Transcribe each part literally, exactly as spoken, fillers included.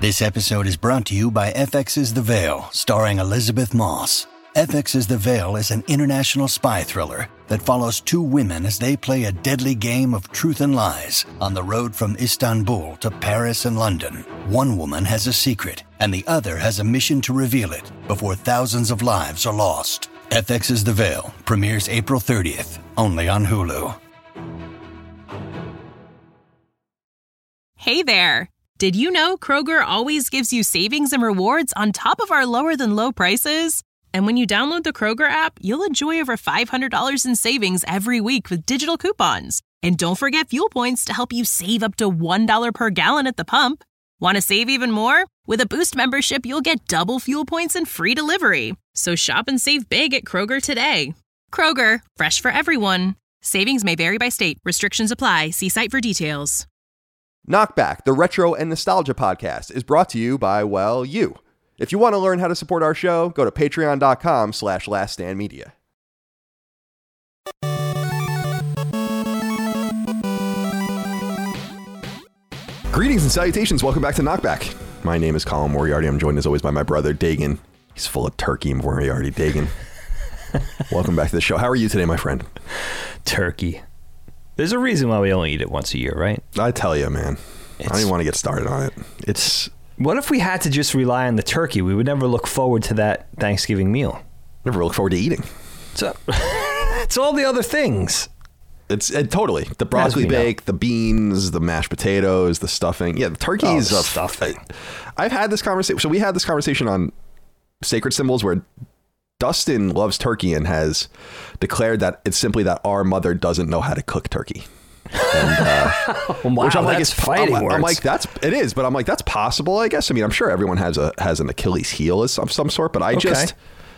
This episode is brought to you by F X's The Veil, starring Elizabeth Moss. F X's The Veil is an international spy thriller that follows two women as they play a deadly game of truth and lies on the road from Istanbul to Paris and London. One woman has a secret, and the other has a mission to reveal it before thousands of lives are lost. F X's The Veil premieres April thirtieth, only on Hulu. Hey there! Did you know Kroger always gives you savings and rewards on top of our lower-than-low prices? And when you download the Kroger app, you'll enjoy over five hundred dollars in savings every week with digital coupons. And don't forget fuel points to help you save up to one dollar per gallon at the pump. Want to save even more? With a Boost membership, you'll get double fuel points and free delivery. So shop and save big at Kroger today. Kroger, fresh for everyone. Savings may vary by state. Restrictions apply. See site for details. Knockback, the retro and nostalgia podcast, is brought to you by, well, you. If you want to learn how to support our show, go to patreon.com slash laststandmedia. Greetings and salutations. Welcome back to Knockback. My name is Colin Moriarty. I'm joined as always by my brother, Dagan. He's full of turkey, Moriarty. Dagan. Welcome back to the show. How are you today, my friend? Turkey. There's a reason why we only eat it once a year, right? I tell you, man. It's, I don't even want to get started on it. It's... What if we had to just rely on the turkey? We would never look forward to that Thanksgiving meal. Never look forward to eating. So, it's all the other things. It's it, totally. The broccoli bake, the beans, the mashed potatoes, the stuffing. Yeah, the turkey is oh, a stuffing. I've had this conversation. So we had this conversation on Sacred Symbols where Dustin loves turkey and has declared that it's simply that our mother doesn't know how to cook turkey. And, uh, wow, which I'm like, that's is, fighting I'm, words. I'm like, that's it is, but I'm like, that's possible, I guess. I mean, I'm sure everyone has a has an Achilles heel of some, some sort, but I okay. just,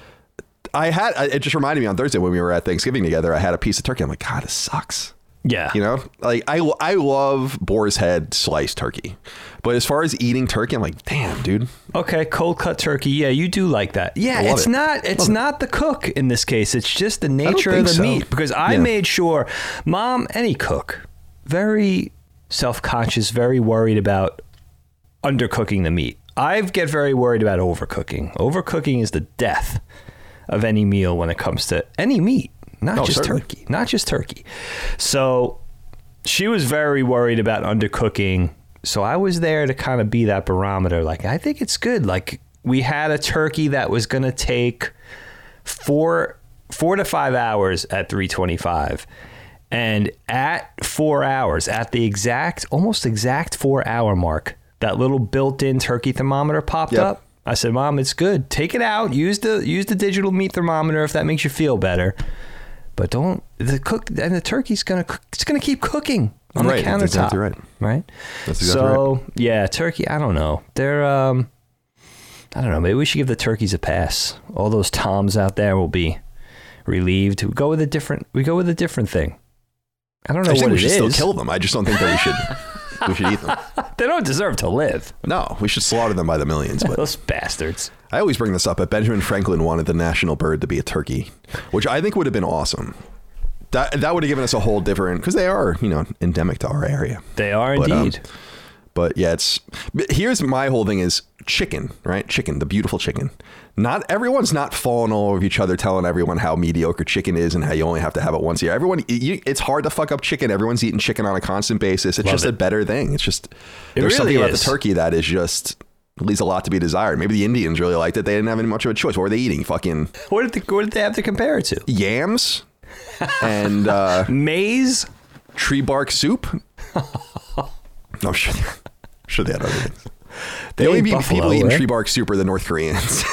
I had, it just reminded me on Thursday when we were at Thanksgiving together, I had a piece of turkey. I'm like, God, this sucks. Yeah. You know, like I, I love boar's head sliced turkey, but as far as eating turkey, I'm like, damn, dude. Okay. Cold cut turkey. Yeah. You do like that. Yeah. It's it. not, it's love not it. the cook in this case. It's just the nature of the so. meat, because I yeah. made sure Mom, any cook, very self-conscious, very worried about undercooking the meat. I get very worried about overcooking. Overcooking is the death of any meal when it comes to any meat. Not oh, just certainly. turkey, not just turkey. So she was very worried about undercooking. So I was there to kind of be that barometer. Like, I think it's good. Like, we had a turkey that was going to take four, four to five hours at three twenty-five. And at four hours, at the exact, almost exact four hour mark, that little built-in turkey thermometer popped yep. up. I said, Mom, it's good. Take it out. Use the use the digital meat thermometer if that makes you feel better. But don't the cook and the turkey's gonna it's gonna keep cooking on right, the countertop. That's exactly right. Right. That's exactly so right. yeah, turkey. I don't know. They're um, I don't know. Maybe we should give the turkeys a pass. All those toms out there will be relieved. We go with a different. We go with a different thing. I don't know I what think we it should is. still kill them. I just don't think that we should. we should eat them. They don't deserve to live. No, we should slaughter them by the millions. But those bastards. I always bring this up, but Benjamin Franklin wanted the national bird to be a turkey, which I think would have been awesome. That that would have given us a whole different, because they are, you know, endemic to our area. They are but, indeed. Um, but yeah, it's here's my whole thing is chicken, right? Chicken, the beautiful chicken. Not everyone's not falling all over each other, telling everyone how mediocre chicken is and how you only have to have it once a year. Everyone, you, it's hard to fuck up chicken. Everyone's eating chicken on a constant basis. It's Love just it. a better thing. It's just, it there's really something is. about the turkey that is just, leaves a lot to be desired. Maybe the Indians really liked it. They didn't have any much of a choice. What were they eating? Fucking. What did they, what did they have to compare it to? Yams and uh, maize, tree bark soup. No, I'm sure, I'm sure they had other things. They the only buffalo, people eating right? tree bark soup are the North Koreans.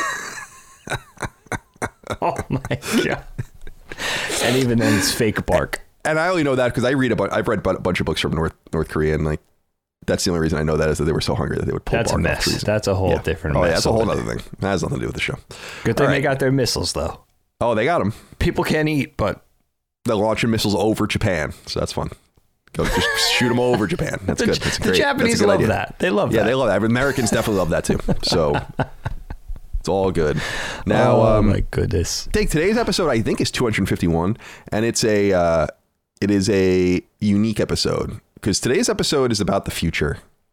Oh my God. And even then it's fake bark. And I only know that because I read a bunch, I've read a bunch of books from North North Korea, and like that's the only reason I know that is that they were so hungry that they would pull that's bark a mess. off trees. That's a whole yeah. different oh, mess. Yeah, that's a whole other thing. That has nothing to do with the show. Good thing right. they got their missiles though. Oh, they got them. People can't eat, but they're launching missiles over Japan, so that's fun. Go just shoot them over Japan. That's the, good. That's the great. Japanese that's a good love idea. that. They love yeah, that. Yeah, they love that. Americans definitely love that too. So it's all good. Now, oh um, my goodness. Take today's episode, I think, is two hundred fifty-one, and it's a uh, it is a unique episode because today's episode is about the future.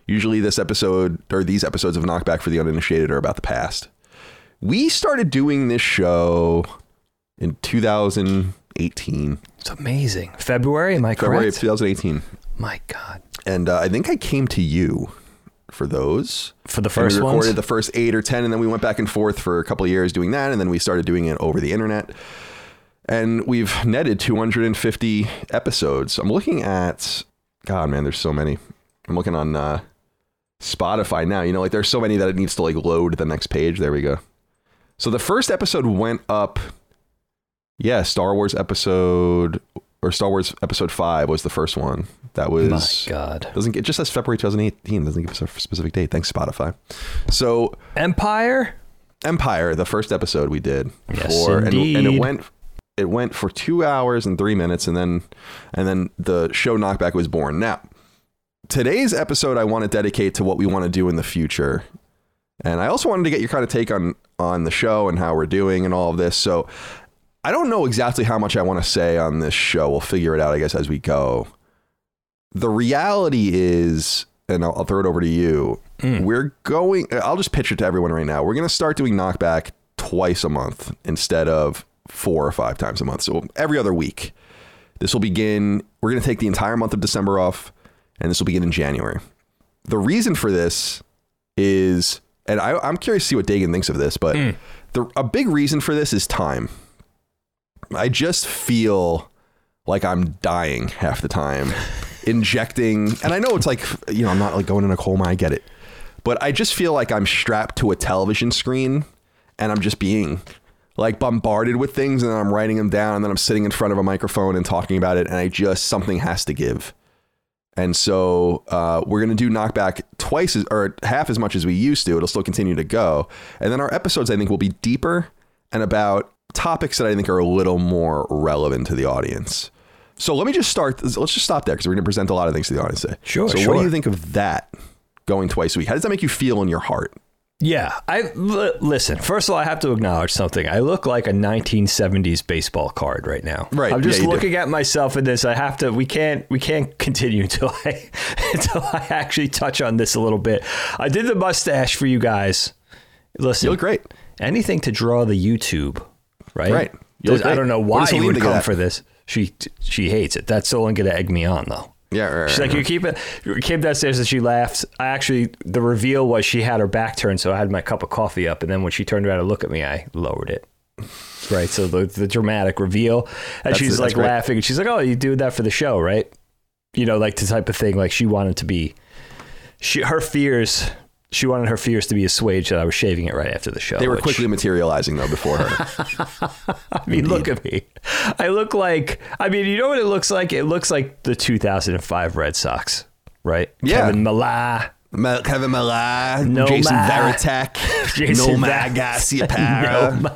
Usually this episode or these episodes of Knockback for the Uninitiated are about the past. We started doing this show in two thousand eighteen. It's amazing. February, am I correct? February of two thousand eighteen. My God. And uh, I think I came to you for those. For the first one. We recorded ones? the first eight or ten, and then we went back and forth for a couple of years doing that, and then we started doing it over the internet. And we've netted two hundred fifty episodes. I'm looking at... God, man, there's so many. I'm looking on uh, Spotify now. You know, like there's so many that it needs to like load the next page. There we go. So the first episode went up... Yeah, Star Wars episode... Or Star Wars episode five was the first one. That was... My God. Doesn't it just says February twenty eighteen. Doesn't give us a specific date. Thanks, Spotify. So... Empire? Empire, the first episode we did. Yes, for, indeed. And, and it went... It went for two hours and three minutes, and then and then the show Knockback was born. Now, today's episode I want to dedicate to what we want to do in the future. And I also wanted to get your kind of take on, on the show and how we're doing and all of this. So I don't know exactly how much I want to say on this show. We'll figure it out, I guess, as we go. The reality is, and I'll, I'll throw it over to you, mm. we're going... I'll just pitch it to everyone right now. We're going to start doing Knockback twice a month instead of four or five times a month. So every other week. This will begin, we're going to take the entire month of December off, and this will begin in January. The reason for this is, and I, I'm curious to see what Dagan thinks of this, but mm. the, a big reason for this is time. I just feel like I'm dying half the time, injecting, and I know it's like, you know, I'm not like going in a coal mine, I get it, but I just feel like I'm strapped to a television screen, and I'm just being... like bombarded with things, and then I'm writing them down, and then I'm sitting in front of a microphone and talking about it, and I just, something has to give. And so uh, we're going to do Knockback twice as, or half as much as we used to. It'll still continue to go. And then our episodes, I think, will be deeper and about topics that I think are a little more relevant to the audience. So let me just start. Let's just stop there, because we're going to present a lot of things to the audience today. Sure, So sure. what do you think of that going twice a week? How does that make you feel in your heart? Yeah, I l- listen. First of all, I have to acknowledge something. I look like a nineteen seventies baseball card right now. Right. I'm just yeah, looking do. at myself in this. I have to. We can't. We can't continue until I until I actually touch on this a little bit. I did the mustache for you guys. Listen, You look great. Anything to draw the YouTube, right? Right. Does, I don't know why you would come that? for this. She she hates it. That's only going to egg me on, though. Yeah, right, She's right, like, right. you keep it. You came downstairs and she laughed. I actually, the reveal was she had her back turned, so I had my cup of coffee up, and then when she turned around to look at me, I lowered it. Right, so the the dramatic reveal, and That's she's it, like great. laughing, and she's like, "Oh, you do that for the show, right?" You know, like the type of thing. Like she wanted to be, she her fears. She wanted her fears to be assuaged that I was shaving it right after the show. They were which, quickly materializing, though, before her. I mean, Indeed. Look at me. I look like, I mean, you know what it looks like? It looks like the two thousand five Red Sox, right? Yeah. Kevin Millar. Ma- Kevin Millar, No Jason ma. Varitek, Jason Nomad Garcia Parra.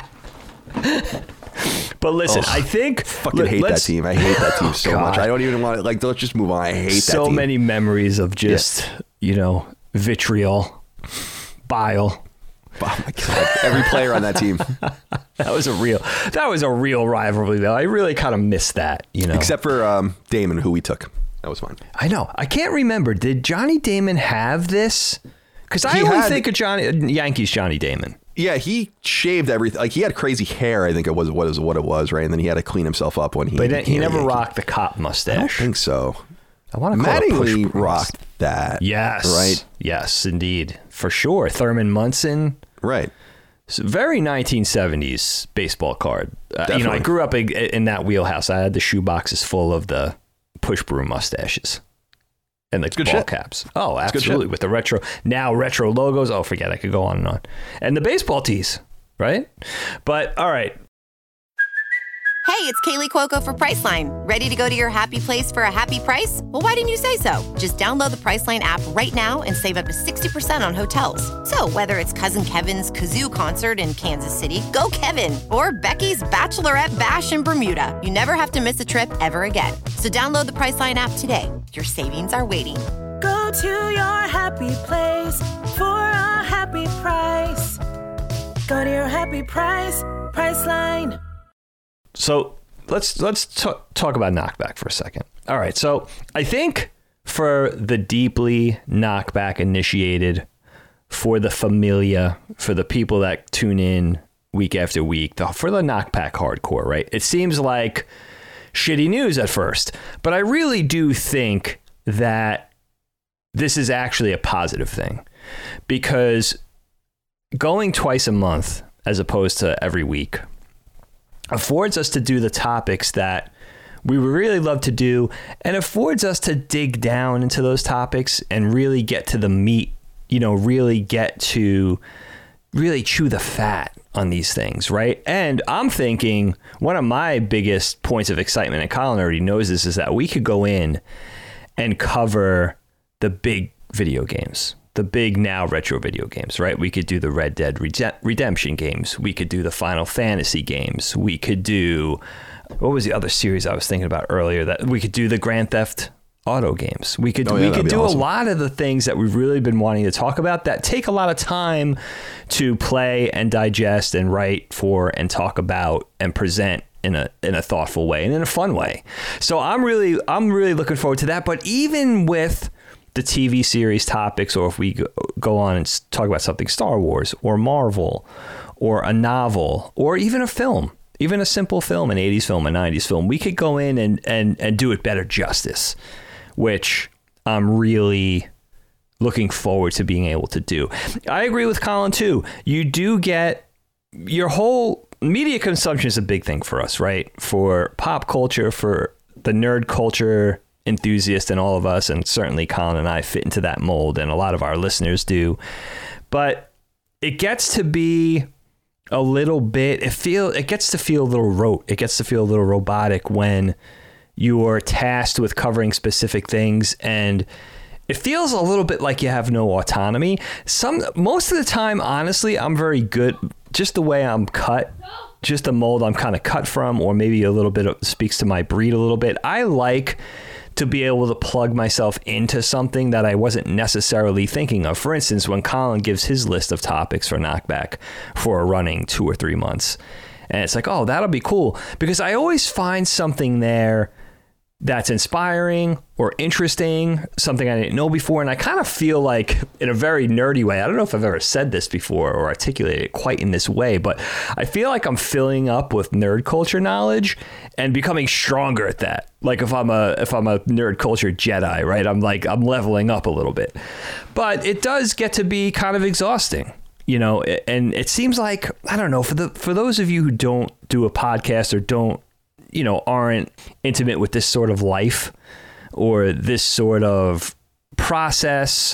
But listen, Ugh, I think... fucking hate that team. I hate that team so God. much. I don't even want to, like, let's just move on. I hate so that team. So many memories of just, yeah. you know, vitriol, bile. Oh my God. Every player on that team. That was a real, that was a real rivalry, though. I really kind of missed that, you know. Except for um, Damon, who we took. That was fine. I know. I can't remember. Did Johnny Damon have this? Because I only had, think of Johnny Yankees Johnny Damon. Yeah, he shaved everything. Like, he had crazy hair, I think it was what is what it was, right? And then he had to clean himself up when he But then he never Yankee. rocked the cop mustache. I don't think so. I want to call it push Mattingly rocked that. Yes. Right? Yes, indeed. For sure. Thurman Munson. Right. So very nineteen seventies baseball card. Uh, you know, I grew up in, in that wheelhouse. I had the shoe boxes full of the push broom mustaches and the ball shit. caps. Oh, absolutely. With the retro, now retro logos. Oh, forget, I could go on and on. And the baseball tees, right? But all right. Hey, it's Kaylee Cuoco for Priceline. Ready to go to your happy place for a happy price? Well, why didn't you say so? Just download the Priceline app right now and save up to sixty percent on hotels. So whether it's Cousin Kevin's Kazoo Concert in Kansas City, go Kevin, or Becky's Bachelorette Bash in Bermuda, you never have to miss a trip ever again. So download the Priceline app today. Your savings are waiting. Go to your happy place for a happy price. Go to your happy price, Priceline. So let's let's t- talk about Knockback for a second. All right. So I think for the deeply knockback initiated, for the familia, for the people that tune in week after week, the, for the knockback hardcore, right? It seems like shitty news at first, but I really do think that this is actually a positive thing, because going twice a month as opposed to every week affords us to do the topics that we would really love to do, and affords us to dig down into those topics and really get to the meat, you know, really get to really chew the fat on these things, right? And I'm thinking one of my biggest points of excitement, and Colin already knows this, is that we could go in and cover the big video games, the big now retro video games, right? We could do the Red Dead Rede- Redemption games. We could do the Final Fantasy games. We could do, what was the other series I was thinking about earlier? That we could do the Grand Theft Auto games. We could, oh, yeah, we could do awesome. a lot of the things that we've really been wanting to talk about that take a lot of time to play and digest and write for and talk about and present in a in a thoughtful way and in a fun way. So I'm really I'm really looking forward to that. But even with the T V series topics, or if we go on and talk about something Star Wars or Marvel or a novel or even a film, even a simple film, an eighties film, a nineties film, we could go in and and and do it better justice, which I'm really looking forward to being able to do. I agree with Colin too. You do get your whole media consumption is a big thing for us, right? For pop culture, for the nerd culture enthusiast and all of us, and certainly Colin and I fit into that mold, and a lot of our listeners do. But it gets to be a little bit, it feel it gets to feel a little rote. It gets to feel a little robotic when you're tasked with covering specific things, and it feels a little bit like you have no autonomy. Some most of the time, honestly, I'm very good, just the way I'm cut, just the mold I'm kind of cut from, or maybe a little bit of, speaks to my breed a little bit. I like to be able to plug myself into something that I wasn't necessarily thinking of. For instance, when Colin gives his list of topics for Knockback for a running two or three months, and it's like, oh, that'll be cool, because I always find something there that's inspiring or interesting, something I didn't know before. And I kind of feel like, in a very nerdy way, I don't know if I've ever said this before or articulated it quite in this way, but I feel like I'm filling up with nerd culture knowledge and becoming stronger at that. Like if I'm a if I'm a nerd culture Jedi, right? I'm like, I'm leveling up a little bit. But it does get to be kind of exhausting, you know, and it seems like, I don't know, for the for those of you who don't do a podcast or don't, you know, aren't intimate with this sort of life or this sort of process,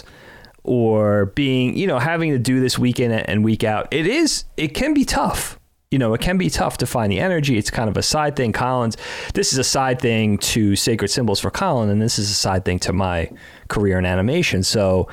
or being, you know, having to do this week in and week out, it is, it can be tough. You know, it can be tough to find the energy. It's kind of a side thing. Colin's, this is a side thing to Sacred Symbols for Colin, and this is a side thing to my career in animation. So,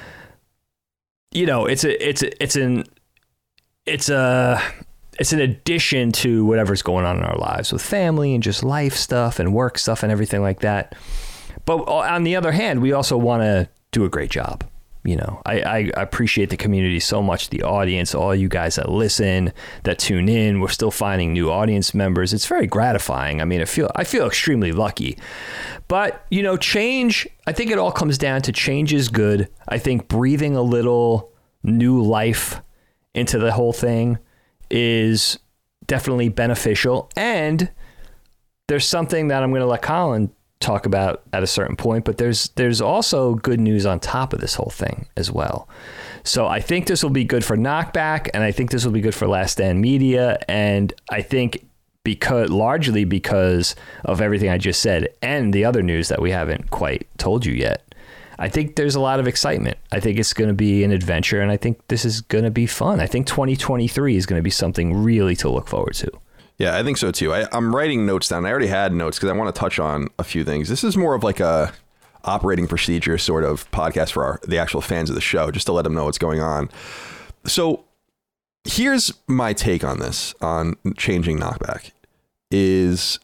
you know, it's a, it's a, it's an, it's a, it's an addition to whatever's going on in our lives with family and just life stuff and work stuff and everything like that. But on the other hand, we also want to do a great job. You know, I, I appreciate the community so much, the audience, all you guys that listen, that tune in. We're still finding new audience members. It's very gratifying. I mean, I feel I feel extremely lucky. But, you know, change, I think it all comes down to change is good. I think breathing a little new life into the whole thing is definitely beneficial. And there's something that I'm going to let Colin talk about at a certain point, but there's there's also good news on top of this whole thing as well. So I think this will be good for Knockback, and I think this will be good for Last Stand Media, and I think because largely because of everything I just said and the other news that we haven't quite told you yet, I think there's a lot of excitement. I think it's going to be an adventure, and I think this is going to be fun. I think twenty twenty-three is going to be something really to look forward to. Yeah, I think so too. I, I'm writing notes down. I already had notes because I want to touch on a few things. This is more of like a operating procedure sort of podcast for our, the actual fans of the show, just to let them know what's going on. So here's my take on this, on changing Knockback, is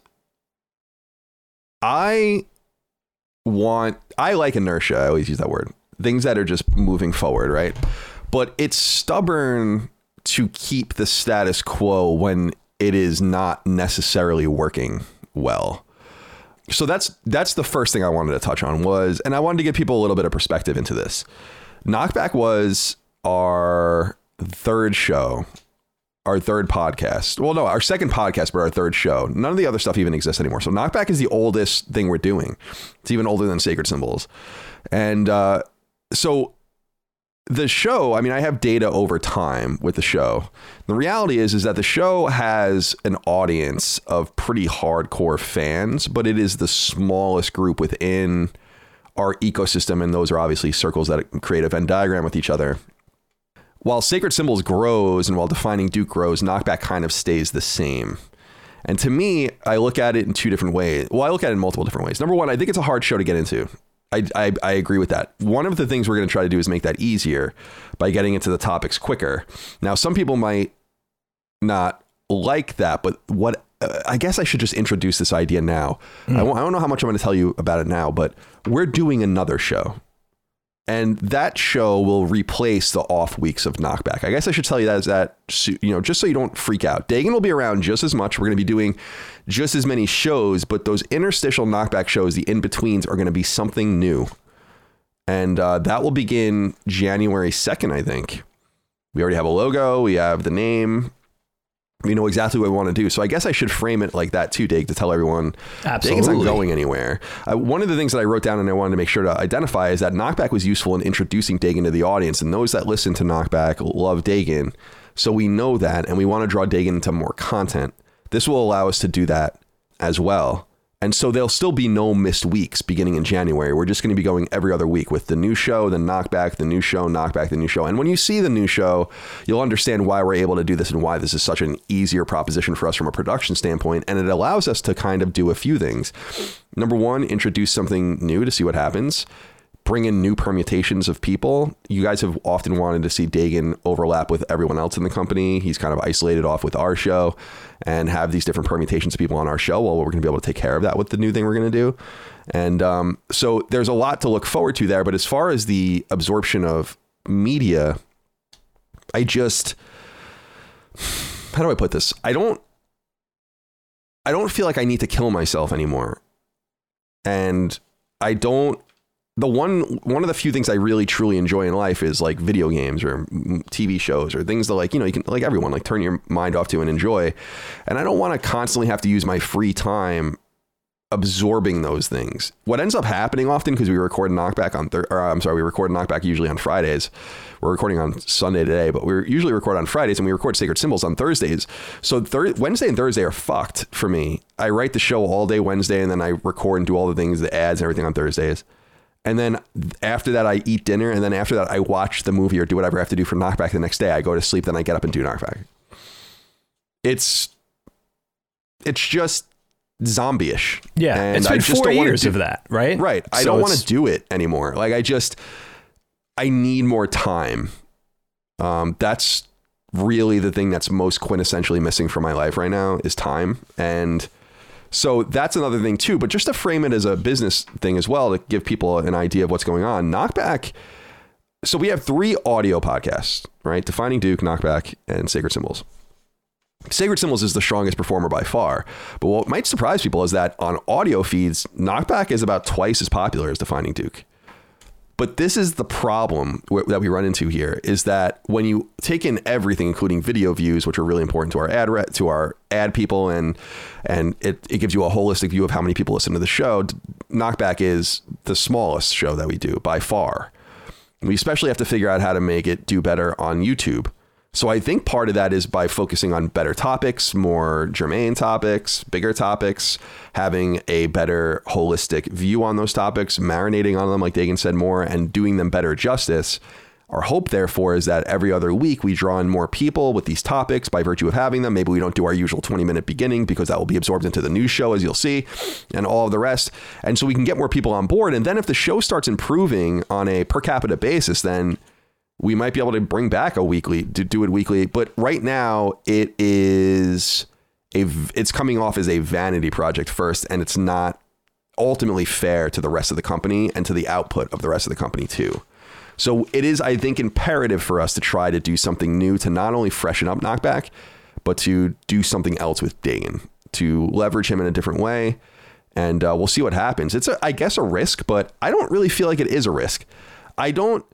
I want, I like inertia. I always use that word. Things that are just moving forward, right? But it's stubborn to keep the status quo when it is not necessarily working well. so that's that's the first thing I wanted to touch on was, and I wanted to give people a little bit of perspective into this. Knockback was our third show, our third podcast. Well, no, our second podcast, but our third show. None of the other stuff even exists anymore. So Knockback is the oldest thing we're doing. It's even older than Sacred Symbols. And uh, so the show, I mean, I have data over time with the show. The reality is, is that the show has an audience of pretty hardcore fans, but it is the smallest group within our ecosystem. And those are obviously circles that create a Venn diagram with each other. While Sacred Symbols grows and while Defining Duke grows, Knockback kind of stays the same. And to me, I look at it in two different ways. Well, I look at it in multiple different ways. Number one, I think it's a hard show to get into. I, I, I agree with that. One of the things we're going to try to do is make that easier by getting into the topics quicker. Now, some people might not like that, but what uh, I guess I should just introduce this idea now. Mm. I, won't, I don't know how much I'm going to tell you about it now, but we're doing another show. And that show will replace the off weeks of Knockback. I guess I should tell you that, is that, you know, just so you don't freak out. Dagan will be around just as much. We're going to be doing just as many shows, but those interstitial Knockback shows, the in-betweens, are going to be something new. And uh, that will begin January second, I think. We already have a logo. We have the name. We know exactly what we want to do. So I guess I should frame it like that too, Dake, to tell everyone Dagan's not going anywhere. Uh, one of the things that I wrote down and I wanted to make sure to identify is that Knockback was useful in introducing Dagan to the audience. And those that listen to Knockback love Dagan. So we know that, and we want to draw Dagan into more content. This will allow us to do that as well. And so there'll still be no missed weeks beginning in January. We're just going to be going every other week with the new show, the Knockback, the new show, Knockback, the new show. And when you see the new show, you'll understand why we're able to do this and why this is such an easier proposition for us from a production standpoint. And it allows us to kind of do a few things. Number one, introduce something new to see what happens. Bring in new permutations of people. You guys have often wanted to see Dagan overlap with everyone else in the company. He's kind of isolated off with our show and have these different permutations of people on our show. Well, we're going to be able to take care of that with the new thing we're going to do. And um, so there's a lot to look forward to there. But as far as the absorption of media, I just, how do I put this? I don't, I don't feel like I need to kill myself anymore. And I don't, The one one of the few things I really truly enjoy in life is like video games or T V shows or things that, like, you know, you can, like everyone, like turn your mind off to and enjoy. And I don't want to constantly have to use my free time absorbing those things. What ends up happening often, because we record Knockback on thir- or I'm sorry, we record Knockback usually on Fridays. We're recording on Sunday today, but we usually record on Fridays, and we record Sacred Symbols on Thursdays. So thir- Wednesday and Thursday are fucked for me. I write the show all day Wednesday, and then I record and do all the things, the ads and everything on Thursdays. And then after that, I eat dinner. And then after that, I watch the movie or do whatever I have to do for Knockback the next day. I go to sleep, then I get up and do Knockback. It's, it's just zombie-ish. Yeah. And it's been I just four don't years do, of that, right? Right. I so don't want to do it anymore. Like I just, I need more time. Um, that's really the thing that's most quintessentially missing from my life right now is time. And so that's another thing too, but just to frame it as a business thing as well, to give people an idea of what's going on, Knockback. So we have three audio podcasts, right? Defining Duke, Knockback, and Sacred Symbols. Sacred Symbols is the strongest performer by far. But what might surprise people is that on audio feeds, Knockback is about twice as popular as Defining Duke. But this is the problem w- that we run into here, is that when you take in everything, including video views, which are really important to our ad re- to our ad people, and and it, it gives you a holistic view of how many people listen to the show, Knockback is the smallest show that we do by far. We especially have to figure out how to make it do better on YouTube. So I think part of that is by focusing on better topics, more germane topics, bigger topics, having a better holistic view on those topics, marinating on them, like Dagan said, more, and doing them better justice. Our hope, therefore, is that every other week we draw in more people with these topics by virtue of having them. Maybe we don't do our usual twenty minute beginning because that will be absorbed into the news show, as you'll see, and all of the rest. And so we can get more people on board. And then if the show starts improving on a per capita basis, then we might be able to bring back a weekly, to do it weekly. But right now it is a, it's coming off as a vanity project first, and it's not ultimately fair to the rest of the company and to the output of the rest of the company too. So it is, I think, imperative for us to try to do something new, to not only freshen up Knockback, but to do something else with Dagan, to leverage him in a different way. And uh, we'll see what happens. It's, a, I guess, a risk, but I don't really feel like it is a risk. I don't,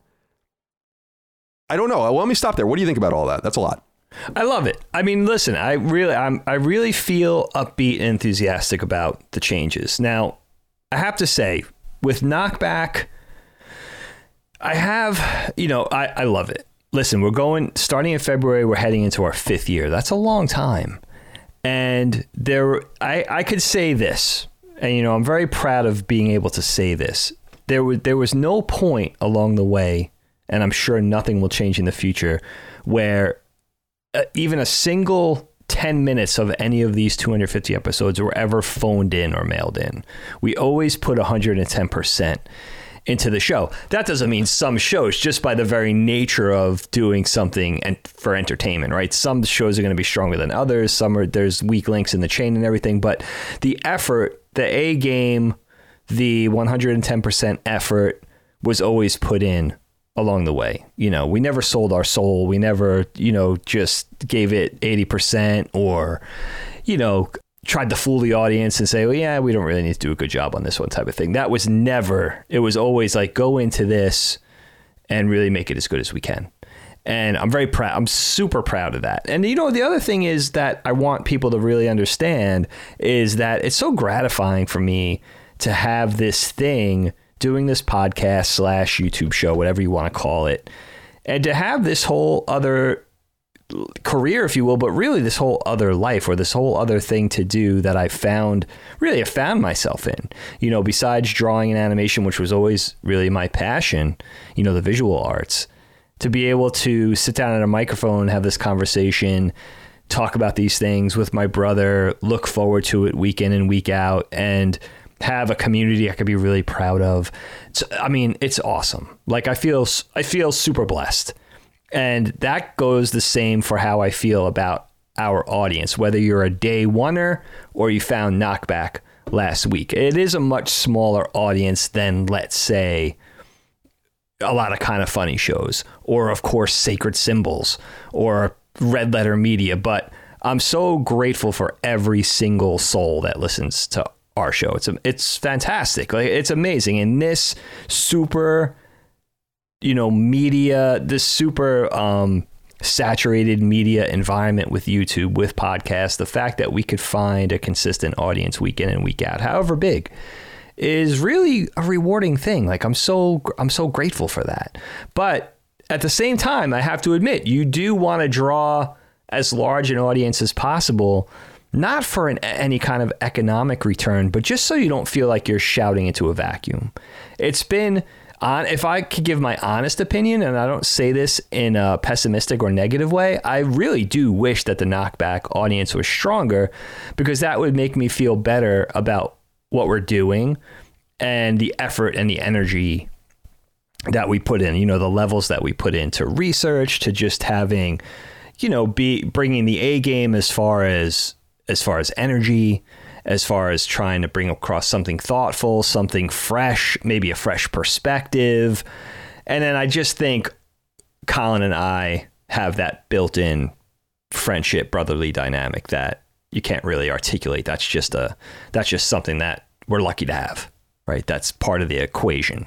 I don't know. Well, let me stop there. What do you think about all that? That's a lot. I love it. I mean, listen, I really, I'm, I really feel upbeat and enthusiastic about the changes. Now, I have to say, with Knockback, I have, you know, I, I love it. Listen, we're going, starting in February, we're heading into our fifth year. That's a long time. And there, I, I could say this. And, you know, I'm very proud of being able to say this. There was there was no point along the way, and I'm sure nothing will change in the future, where uh, even a single ten minutes of any of these two hundred fifty episodes were ever phoned in or mailed in. We always put one hundred ten percent into the show. That doesn't mean some shows, just by the very nature of doing something and for entertainment, right? Some shows are going to be stronger than others. Some are, there's weak links in the chain and everything, but the effort, the A game, the one hundred ten percent effort was always put in along the way. You know, we never sold our soul. We never, you know, just gave it eighty percent or, you know, tried to fool the audience and say, well, yeah, we don't really need to do a good job on this one type of thing. That was never, it was always like, go into this and really make it as good as we can. And I'm very proud. I'm super proud of that. And, you know, the other thing is that I want people to really understand is that it's so gratifying for me to have this thing, doing this podcast slash YouTube show, whatever you want to call it, and to have this whole other career, if you will, but really this whole other life or this whole other thing to do that I found, really I found myself in, you know, besides drawing and animation, which was always really my passion, you know, the visual arts, to be able to sit down at a microphone, have this conversation, talk about these things with my brother, look forward to it week in and week out, and have a community I could be really proud of. So, I mean, it's awesome. Like I feel, I feel super blessed. And that goes the same for how I feel about our audience, whether you're a day oneer or you found Knockback last week. It is a much smaller audience than, let's say, a lot of Kind of Funny shows, or of course, Sacred Symbols or Red Letter Media. But I'm so grateful for every single soul that listens to our show. It's it's fantastic. Like, it's amazing. And this super, you know, media, this super um, saturated media environment with YouTube, with podcasts, the fact that we could find a consistent audience week in and week out, however big, is really a rewarding thing. Like, I'm so, I'm so grateful for that. But at the same time, I have to admit, you do want to draw as large an audience as possible, not for an, any kind of economic return, but just so you don't feel like you're shouting into a vacuum. It's been on, if I could give my honest opinion, and I don't say this in a pessimistic or negative way, I really do wish that the Knockback audience was stronger, because that would make me feel better about what we're doing and the effort and the energy that we put in, you know, the levels that we put into research, to just having, you know, be bringing the A game as far as, as far as energy, as far as trying to bring across something thoughtful, something fresh, maybe a fresh perspective. And then I just think Colin and I have that built-in friendship, brotherly dynamic that you can't really articulate. That's just a, that's just something that we're lucky to have, right? That's part of the equation.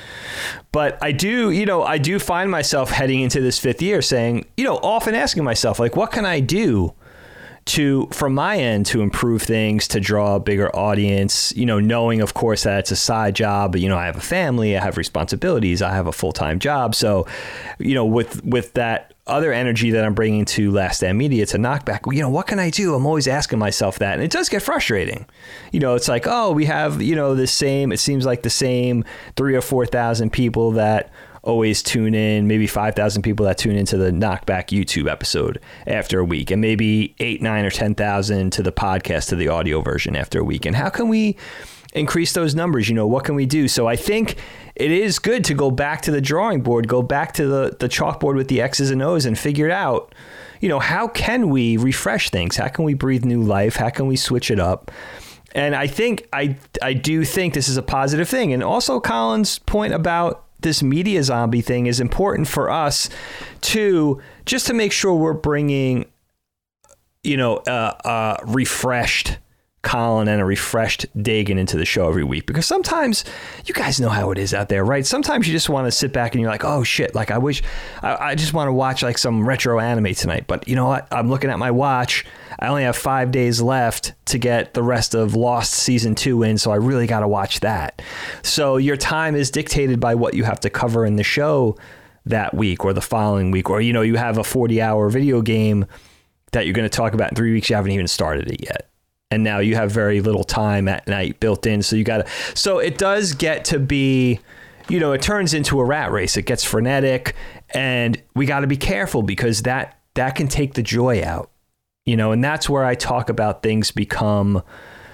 But I do, you know, I do find myself heading into this fifth year saying, you know, often asking myself, like, what can I do to, from my end, to improve things, to draw a bigger audience, you know, knowing, of course, that it's a side job, but, you know, I have a family, I have responsibilities, I have a full-time job. So, you know, with, with that other energy that I'm bringing to Last Stand Media, to Knockback, you know, what can I do? I'm always asking myself that. And it does get frustrating. You know, it's like, oh, we have, you know, the same, it seems like the same three or four thousand people that always tune in, maybe five thousand people that tune into the Knockback YouTube episode after a week, and maybe eight, nine, or ten thousand to the podcast, to the audio version after a week. And how can we increase those numbers? You know, what can we do? So I think it is good to go back to the drawing board, go back to the, the chalkboard with the X's and O's and figure it out, you know, how can we refresh things? How can we breathe new life? How can we switch it up? And I think, I, I do think this is a positive thing. And also Colin's point about this media zombie thing is important for us to, just to make sure we're bringing, you know, uh, uh, refreshed Colin and a refreshed Dagan into the show every week, because sometimes you guys know how it is out there, right? Sometimes you just want to sit back and you're like, oh shit, like I wish I, I just want to watch like some retro anime tonight. But you know what? I'm looking at my watch. I only have five days left to get the rest of Lost season two in. So I really got to watch that. So your time is dictated by what you have to cover in the show that week or the following week. Or, you know, you have a forty hour video game that you're going to talk about in three weeks. You haven't even started it yet. And now you have very little time at night built in. So you got to, so it does get to be, you know, it turns into a rat race. It gets frenetic, and we got to be careful because that, that can take the joy out, you know, and that's where I talk about things become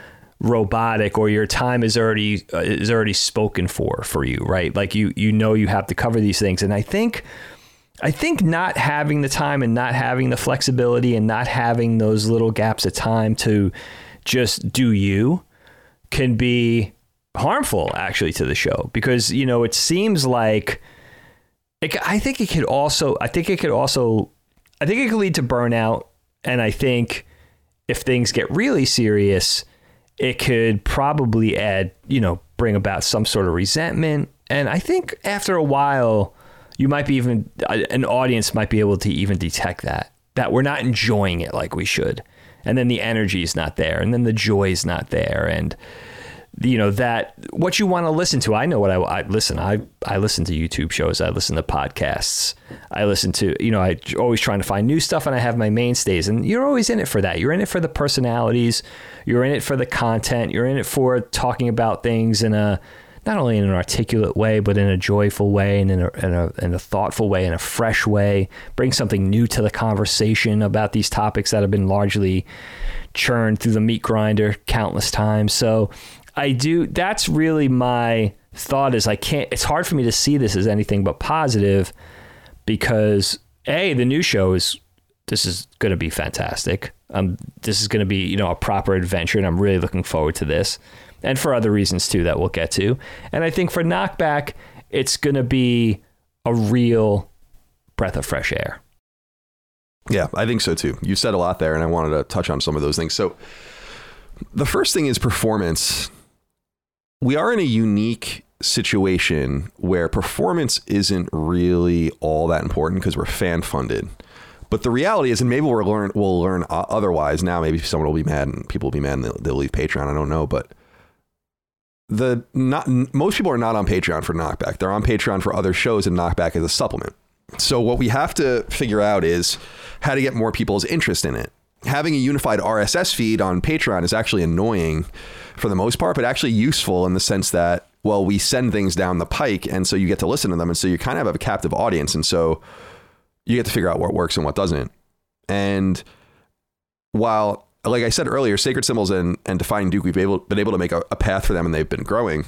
robotic, or your time is already, uh, is already spoken for, for you, right? Like you, you know, you have to cover these things. And I think, I think not having the time and not having the flexibility and not having those little gaps of time to just do you can be harmful actually to the show, because, you know, it seems like it, I think it could also, I think it could also, I think it could lead to burnout. And I think if things get really serious, it could probably add, you know, bring about some sort of resentment. And I think after a while, you might be even, an audience might be able to even detect that, that we're not enjoying it like we should. And then the energy is not there. And then the joy is not there. And, you know, that what you want to listen to. I know what I, I listen. I, I listen to YouTube shows. I listen to podcasts. I listen to, you know, I always trying to find new stuff, and I have my mainstays, and you're always in it for that. You're in it for the personalities. You're in it for the content. You're in it for talking about things in a, not only in an articulate way, but in a joyful way, and in a, in a, in a thoughtful way, in a fresh way. Bring something new to the conversation about these topics that have been largely churned through the meat grinder countless times. So I do, that's really my thought, is I can't, it's hard for me to see this as anything but positive, because A, the new show is, this is going to be fantastic. Um, this is going to be, you know, a proper adventure, and I'm really looking forward to this. And for other reasons, too, that we'll get to. And I think for Knockback, it's going to be a real breath of fresh air. Yeah, I think so, too. You said a lot there, and I wanted to touch on some of those things. So the first thing is performance. We are in a unique situation where performance isn't really all that important because we're fan funded. But the reality is, and maybe we'll learn, we'll learn otherwise now, maybe someone will be mad and people will be mad and they'll, they'll leave Patreon. I don't know, but the not most people are not on Patreon for Knockback. They're on Patreon for other shows, and Knockback is a supplement. So what we have to figure out is how to get more people's interest in it. Having a unified R S S feed on Patreon is actually annoying for the most part, but actually useful in the sense that, well, we send things down the pike, and so you get to listen to them, and so you kind of have a captive audience, and so you get to figure out what works and what doesn't. And while, like I said earlier, Sacred Symbols and, and Defying Duke, we've able, been able to make a, a path for them, and they've been growing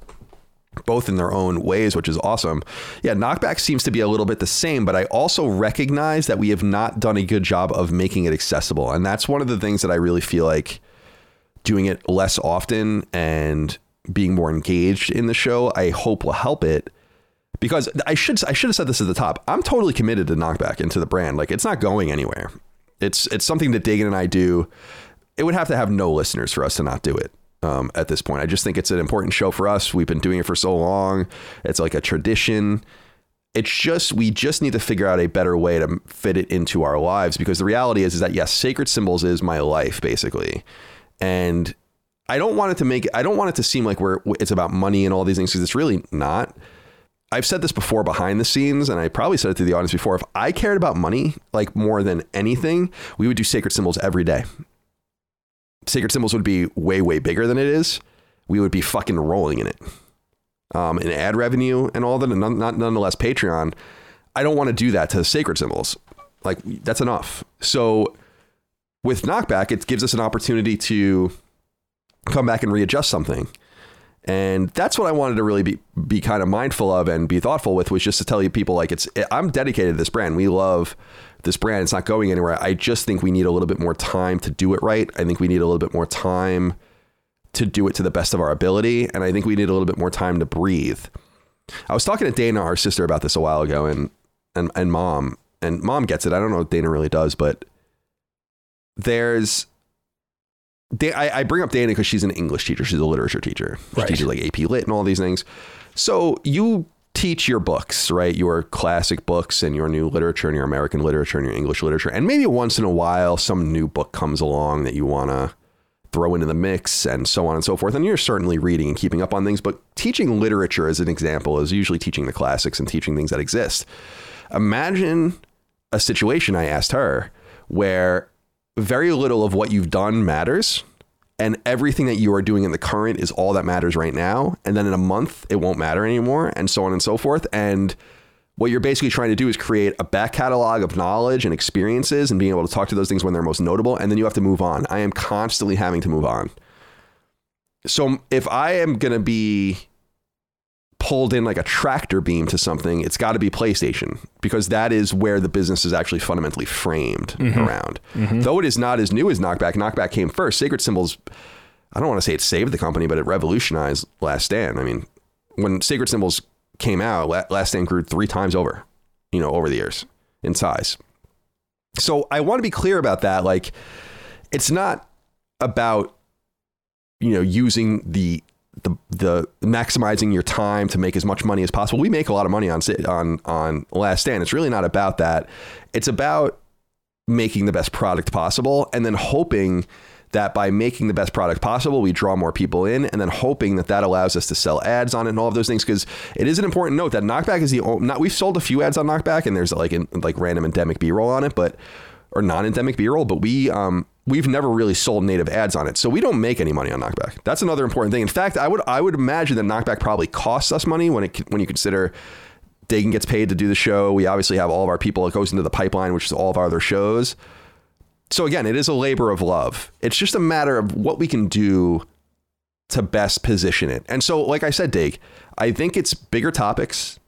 both in their own ways, which is awesome. Yeah, Knockback seems to be a little bit the same, but I also recognize that we have not done a good job of making it accessible. And that's one of the things that I really feel like doing it less often and being more engaged in the show, I hope will help it. Because I should I should have said this at the top. I'm totally committed to Knockback and to the brand. Like, it's not going anywhere. It's it's something that Dagan and I do. It would have to have no listeners for us to not do it um, at this point. I just think it's an important show for us. We've been doing it for so long. It's like a tradition. It's just, we just need to figure out a better way to fit it into our lives, because the reality is, is that, yes, Sacred Symbols is my life, basically. And I don't want it to make, I don't want it to seem like we're, it's about money and all these things, because it's really not. I've said this before behind the scenes, and I probably said it to the audience before. If I cared about money, like more than anything, we would do Sacred Symbols every day. Sacred Symbols would be way, way bigger than it is. We would be fucking rolling in it. Um, in ad revenue and all that, and none, not nonetheless Patreon. I don't want to do that to Sacred Symbols. Like, that's enough. So with Knockback, it gives us an opportunity to come back and readjust something. And that's what I wanted to really be be kind of mindful of and be thoughtful with, was just to tell you people, like, it's, I'm dedicated to this brand. We love this brand. It's not going anywhere. I just think we need a little bit more time to do it right. I think we need a little bit more time to do it to the best of our ability. And I think we need a little bit more time to breathe. I was talking to Dana, our sister, about this a while ago, and, and, and mom, and mom gets it. I don't know if Dana really does, but there's, Da- I, I bring up Dana because she's an English teacher. She's a literature teacher. She right. teaches like A P Lit and all these things. So you teach your books, right? Your classic books and your new literature and your American literature and your English literature. And maybe once in a while, some new book comes along that you want to throw into the mix and so on and so forth. And you're certainly reading and keeping up on things. But teaching literature, as an example, is usually teaching the classics and teaching things that exist. Imagine a situation, I asked her, where very little of what you've done matters. And everything that you are doing in the current is all that matters right now. And then in a month, it won't matter anymore, and so on and so forth. And what you're basically trying to do is create a back catalog of knowledge and experiences and being able to talk to those things when they're most notable. And then you have to move on. I am constantly having to move on. So if I am going to be pulled in like a tractor beam to something, it's got to be PlayStation, because that is where the business is actually fundamentally framed mm-hmm. around. Mm-hmm. Though it is not as new as Knockback. Knockback came first. Sacred Symbols, I don't want to say it saved the company, but it revolutionized Last Stand. I mean, when Sacred Symbols came out, Last Stand grew three times over, you know, over the years in size. So I want to be clear about that. Like, it's not about, you know, using the the the maximizing your time to make as much money as possible. We make a lot of money on on on Last Stand. It's really not about that. It's about making the best product possible, and then hoping that by making the best product possible, we draw more people in, and then hoping that that allows us to sell ads on it and all of those things. Because it is an important note that Knockback is the only, not, we've sold a few ads on Knockback, and there's like in, like random endemic B-roll on it, but or non-endemic B-roll, but we um we've never really sold native ads on it. So we don't make any money on Knockback. That's another important thing. In fact, I would I would imagine that Knockback probably costs us money when it when you consider Dagan gets paid to do the show. We obviously have all of our people that goes into the pipeline, which is all of our other shows. So again, it is a labor of love. It's just a matter of what we can do to best position it. And so, like I said, Dig, I think it's bigger topics.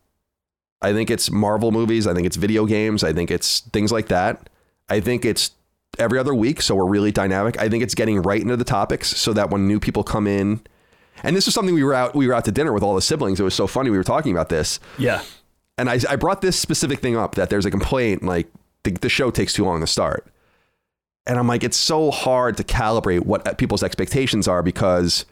I think it's Marvel movies. I think it's video games. I think it's things like that. I think it's every other week, so we're really dynamic. I think it's getting right into the topics so that when new people come in, and this is something we were out we were out to dinner with all the siblings. It was so funny. We were talking about this. Yeah. And I, I brought this specific thing up, that there's a complaint, like the, the show takes too long to start. And I'm like, it's so hard to calibrate what people's expectations are, because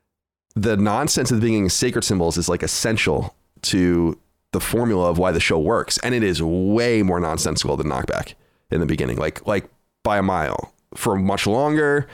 the nonsense of the beginning of Sacred Symbols is like essential to the formula of why the show works. And it is way more nonsensical than Knockback in the beginning, like like by a mile. For much longer,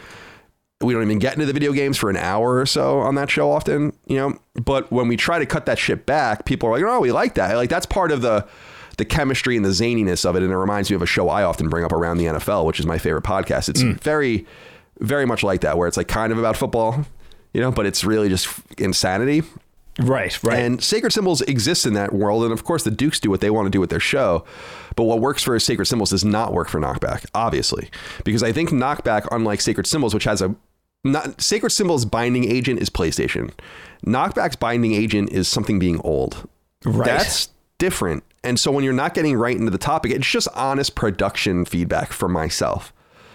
we don't even get into the video games for an hour or so on that show often, you know. But when we try to cut that shit back, people are like, oh, we like that. Like, that's part of the the chemistry and the zaniness of it. And it reminds me of a show I often bring up, Around the N F L, which is my favorite podcast. It's mm. very, very much like that, where it's like kind of about football, you know, but it's really just insanity. Right, right. And Sacred Symbols exists in that world. And of course, the Dukes do what they want to do with their show. But what works for Sacred Symbols does not work for Knockback, obviously, because I think Knockback, unlike Sacred Symbols, which has a not Sacred Symbols' binding agent is PlayStation. Knockback's binding agent is something being old. Right. That's different. And so when you're not getting right into the topic, it's just honest production feedback from myself.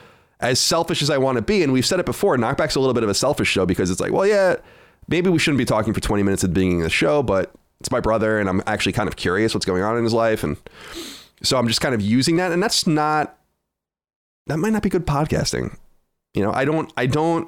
As selfish as I want to be, and we've said it before, Knockback's a little bit of a selfish show, because it's like, well, yeah, maybe we shouldn't be talking for twenty minutes at the beginning of the show, but it's my brother, and I'm actually kind of curious what's going on in his life. And so I'm just kind of using that. And that's not, that might not be good podcasting. You know, I don't, I don't,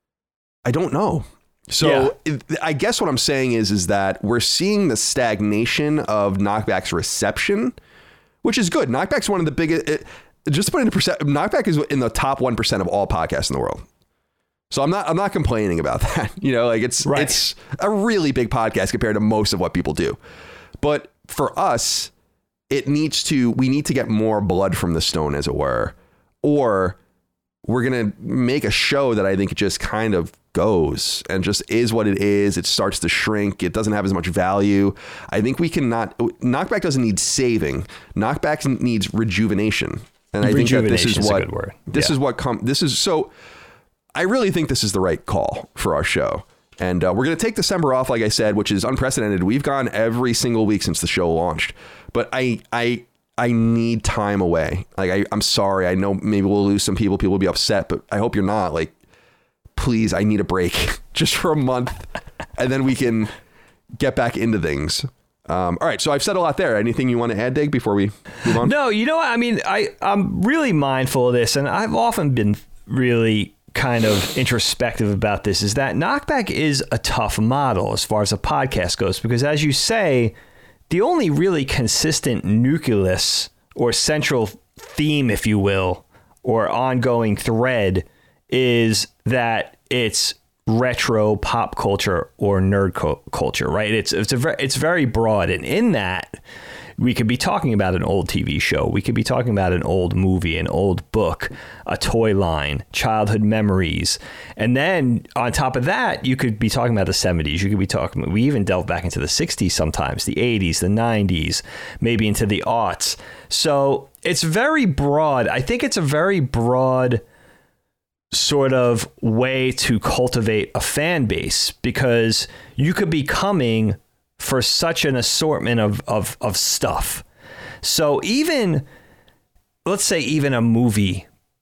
I don't know. So yeah. I guess what I'm saying is, is that we're seeing the stagnation of Knockback's reception, which is good. Knockback's one of the biggest, it, just to put into percent, Knockback is in the top one percent of all podcasts in the world. So I'm not, I'm not complaining about that. You know, like it's, right. it's a really big podcast compared to most of what people do. But for us, it needs to, we need to get more blood from the stone, as it were, or we're going to make a show that I think just kind of goes and just is what it is. It starts to shrink. It doesn't have as much value. I think we cannot, Knockback doesn't need saving. Knockback needs rejuvenation. And I think that this is what, is word. this yeah. is what come, this is so, I really think this is the right call for our show. And uh, we're going to take December off, like I said, which is unprecedented. We've gone every single week since the show launched, but I, I, I need time away. Like, I, I'm sorry. I know maybe we'll lose some people. People will be upset, but I hope you're not. Like, please, I need a break just for a month, and then we can get back into things. Um, all right. So I've said a lot there. Anything you want to add, Dig, before we move on? No, you know what? I mean, I, I'm really mindful of this, and I've often been really kind of introspective about this is that Knockback is a tough model as far as a podcast goes, because as you say, the only really consistent nucleus or central theme, if you will, or ongoing thread is that it's retro pop culture or nerd co- culture, right? It's it's a very, it's very broad, and in that we could be talking about an old T V show, we could be talking about an old movie, an old book, a toy line, childhood memories, and then on top of that, you could be talking about the seventies. You could be talking. We even delve back into the sixties sometimes, the eighties, the nineties, maybe into the aughts. So it's very broad. I think it's a very broad sort of way to cultivate a fan base, because you could be coming for such an assortment of, of, of stuff. So even, let's say even a movie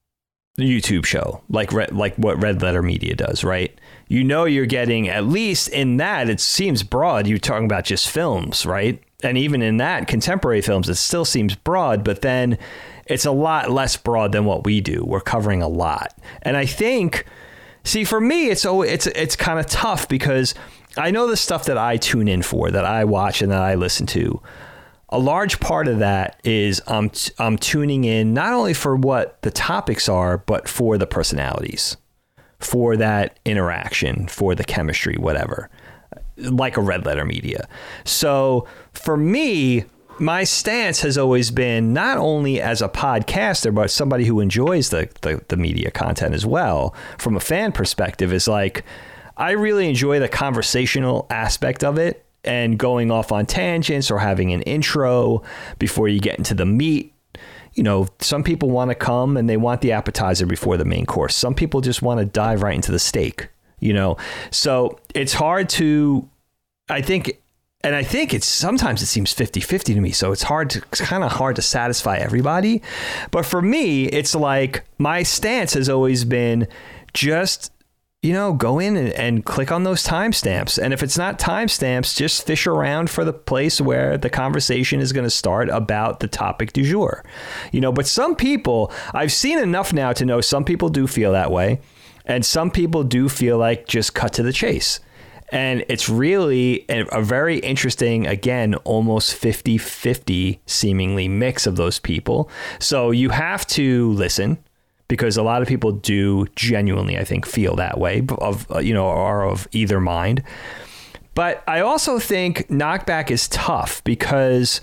YouTube show, like Red, like what Red Letter Media does, right? You know, you're getting, at least in that, it seems broad. You're talking about just films, right? And even in that, contemporary films, it still seems broad, but then it's a lot less broad than what we do. We're covering a lot. And I think, see, for me, it's oh, it's it's kind of tough, because I know the stuff that I tune in for, that I watch and that I listen to. A large part of that is I'm t- I'm tuning in not only for what the topics are, but for the personalities, for that interaction, for the chemistry, whatever, like a Red Letter Media. So for me, my stance has always been, not only as a podcaster, but somebody who enjoys the, the, the media content as well, from a fan perspective, is like, I really enjoy the conversational aspect of it, and going off on tangents or having an intro before you get into the meat. You know, some people want to come and they want the appetizer before the main course. Some people just want to dive right into the steak, you know? So it's hard to, I think, and I think it's sometimes it seems fifty-fifty to me. So it's hard to, it's kind of hard to satisfy everybody. But for me, it's like, my stance has always been just, you know, go in and, and click on those timestamps. And if it's not timestamps, just fish around for the place where the conversation is going to start about the topic du jour. You know, but some people, I've seen enough now to know some people do feel that way. And some people do feel like just cut to the chase. And it's really a, a very interesting, again, almost fifty-fifty seemingly mix of those people. So you have to listen, because a lot of people do genuinely, I think, feel that way, of, you know, are of either mind. But I also think Knockback is tough, because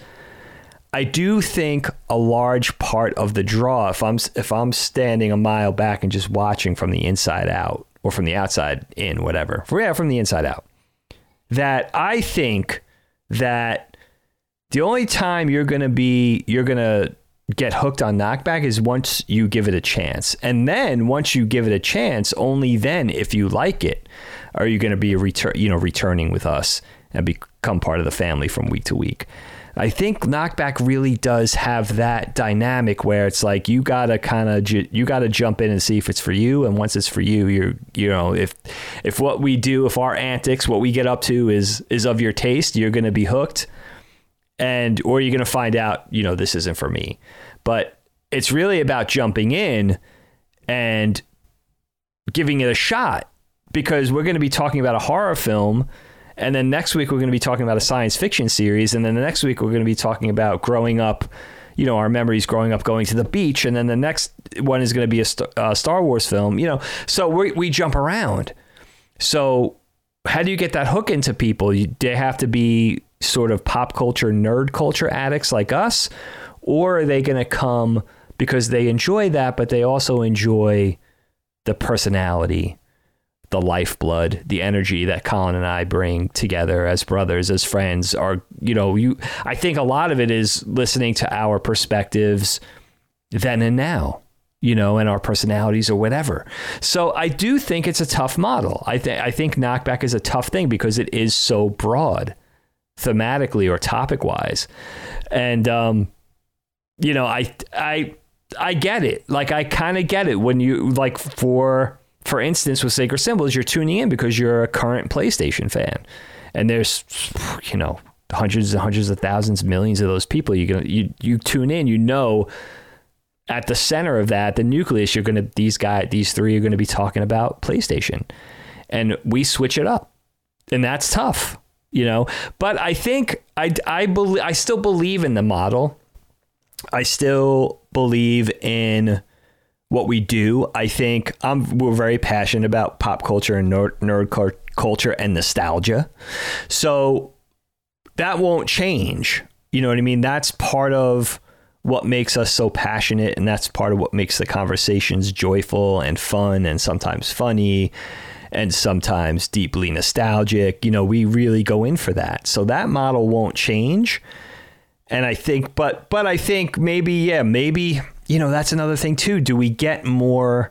I do think a large part of the draw, if I'm if I'm standing a mile back and just watching from the inside out, or from the outside in, whatever, yeah, from the inside out, that I think that the only time you're going to be, you're going to get hooked on Knockback is once you give it a chance. And then once you give it a chance, only then, if you like it, are you going to be a return, you know, returning with us and become part of the family from week to week. I think Knockback really does have that dynamic where it's like, you gotta kind of ju- you gotta jump in and see if it's for you, and once it's for you, you're you know if if what we do, if our antics, what we get up to is is of your taste, you're gonna be hooked, and or you're gonna find out, you know, this isn't for me. But it's really about jumping in and giving it a shot, because we're going to be talking about a horror film, and then next week we're going to be talking about a science fiction series, and then the next week we're going to be talking about growing up, you know, our memories growing up going to the beach, and then the next one is going to be a St- uh, Star Wars film, you know. So we we jump around. So how do you get that hook into people? You, they have to be sort of pop culture, nerd culture addicts like us, or are they going to come because they enjoy that, but they also enjoy the personality, the lifeblood, the energy that Colin and I bring together as brothers, as friends? Are, you know, you, I think a lot of it is listening to our perspectives then and now, you know, and our personalities or whatever. So I do think it's a tough model. I think, I think Knockback is a tough thing because it is so broad thematically or topic wise. And, um, you know, I, I, I get it. Like, I kind of get it when you, like, for, for instance, with Sacred Symbols, you're tuning in because you're a current PlayStation fan, and there's, you know, hundreds and hundreds of thousands, millions of those people. You can, you, you tune in, you know, at the center of that, the nucleus, you're going to, these guys, these three are going to be talking about PlayStation, and we switch it up, and that's tough, you know, but I think I, I believe, I still believe in the model. I still believe in what we do. I think I'm, we're very passionate about pop culture and nerd, nerd culture and nostalgia. So that won't change. You know what I mean? That's part of what makes us so passionate. And that's part of what makes the conversations joyful and fun and sometimes funny and sometimes deeply nostalgic. You know, we really go in for that. So that model won't change. And I think, but, but I think maybe, yeah, maybe, you know, that's another thing too. Do we get more,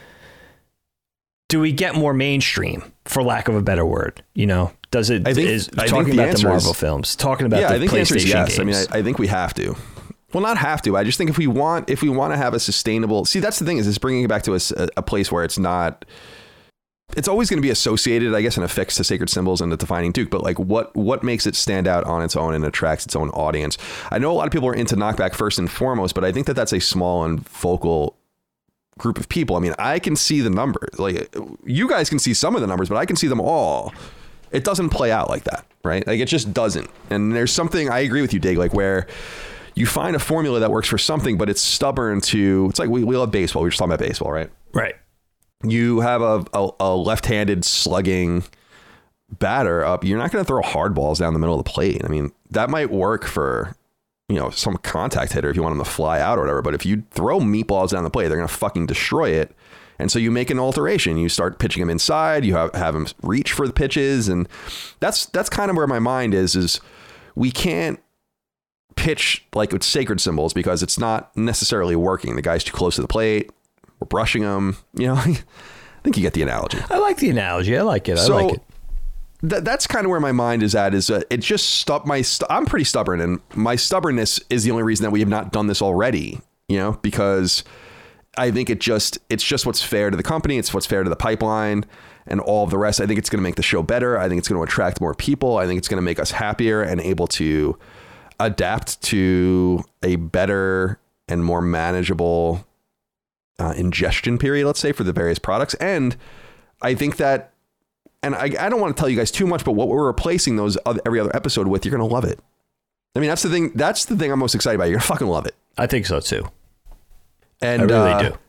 do we get more mainstream, for lack of a better word? You know, does it, I think, is I talking think the about the Marvel is, films, talking about yeah, the I think PlayStation the answer is yes. games. I mean, I, I think we have to. Well, not have to. I just think if we want, if we want to have a sustainable, see, that's the thing is it's bringing it back to a, a place where it's not, it's always going to be associated, I guess, and affixed to sacred symbols and the defining Duke. But like, what what makes it stand out on its own and attracts its own audience? I know a lot of people are into Knockback first and foremost, but I think that that's a small and vocal group of people. I mean, I can see the numbers. Like, you guys can see some of the numbers, but I can see them all. It doesn't play out like that, right? Like, it just doesn't. And there's something, I agree with you, Dig, like where you find a formula that works for something, but it's stubborn to, it's like we, we love baseball. We were just talking about baseball, right? Right. You have a, a, a left-handed slugging batter up. You're not going to throw hard balls down the middle of the plate. I mean, that might work for, you know, some contact hitter if you want them to fly out or whatever. But if you throw meatballs down the plate, they're going to fucking destroy it. And so you make an alteration. You start pitching them inside. You have, have them reach for the pitches. And that's that's kind of where my mind is, is we can't pitch like with sacred symbols because it's not necessarily working. The guy's too close to the plate. We're brushing them, you know. I think you get the analogy. I like the analogy. I like it. I so like it. Th- that's kind of where my mind is at. Is uh, it just stop my? St- I'm pretty stubborn, and my stubbornness is the only reason that we have not done this already. You know, because I think it just it's just what's fair to the company. It's what's fair to the pipeline and all of the rest. I think it's going to make the show better. I think it's going to attract more people. I think it's going to make us happier and able to adapt to a better and more manageable Uh, ingestion period, let's say, for the various products. And I think that, and I, I don't want to tell you guys too much, but what we're replacing those other, every other episode with, you're going to love it. I mean, that's the thing. That's the thing I'm most excited about. You're going to fucking love it. I think so too. And I really uh, do.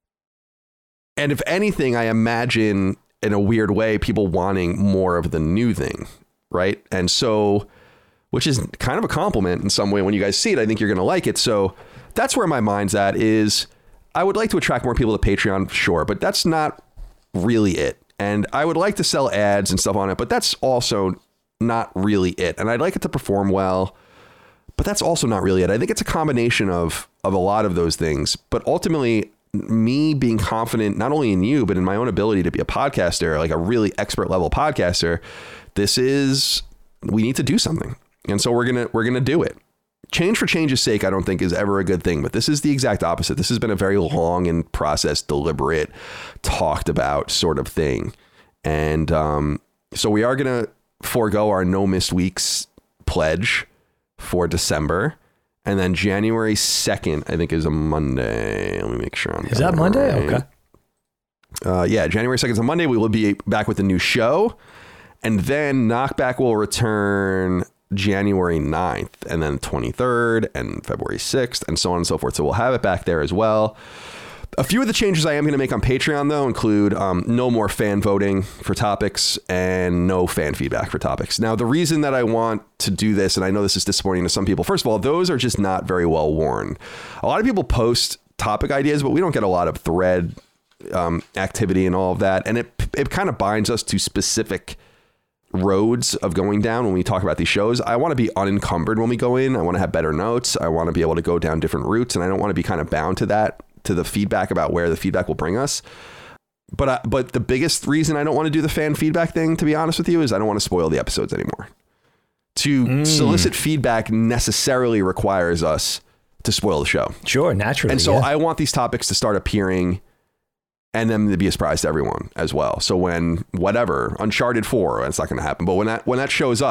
And if anything, I imagine in a weird way, people wanting more of the new thing. Right. And so, which is kind of a compliment in some way. When you guys see it, I think you're going to like it. So that's where my mind's at is, I would like to attract more people to Patreon, sure, but that's not really it. And I would like to sell ads and stuff on it, but that's also not really it. And I'd like it to perform well, but that's also not really it. I think it's a combination of of a lot of those things. But ultimately, me being confident not only in you, but in my own ability to be a podcaster, like a really expert level podcaster, this is, we need to do something. And so we're gonna we're gonna do it. Change for change's sake, I don't think is ever a good thing, but this is the exact opposite. This has been a very long and processed, deliberate, talked about sort of thing. And um, so we are going to forego our no missed weeks pledge for December. And then January second, I think, is a Monday. Let me make sure I'm Is that Monday? Right. Okay. Uh, yeah, January second is a Monday. We will be back with a new show. And then Knockback will return January ninth and then twenty-third and February sixth and so on and so forth. So we'll have it back there as well. A few of the changes I am going to make on Patreon, though, include um, no more fan voting for topics and no fan feedback for topics. Now, the reason that I want to do this, and I know this is disappointing to some people, first of all, those are just not very well worn. A lot of people post topic ideas, but we don't get a lot of thread um, activity and all of that. And it it kind of binds us to specific roads of going down when we talk about these shows. I want to be unencumbered when we go in. I want to have better notes. I want to be able to go down different routes, and I don't want to be kind of bound to that, to the feedback about where the feedback will bring us. But I, but the biggest reason I don't want to do the fan feedback thing, to be honest with you, is I don't want to spoil the episodes anymore. To mm. solicit feedback necessarily requires us to spoil the show. Sure, naturally. And so yeah. I want these topics to start appearing and them to be a surprise to everyone as well. So when whatever, Uncharted four, it's not going to happen. But when that when that shows up,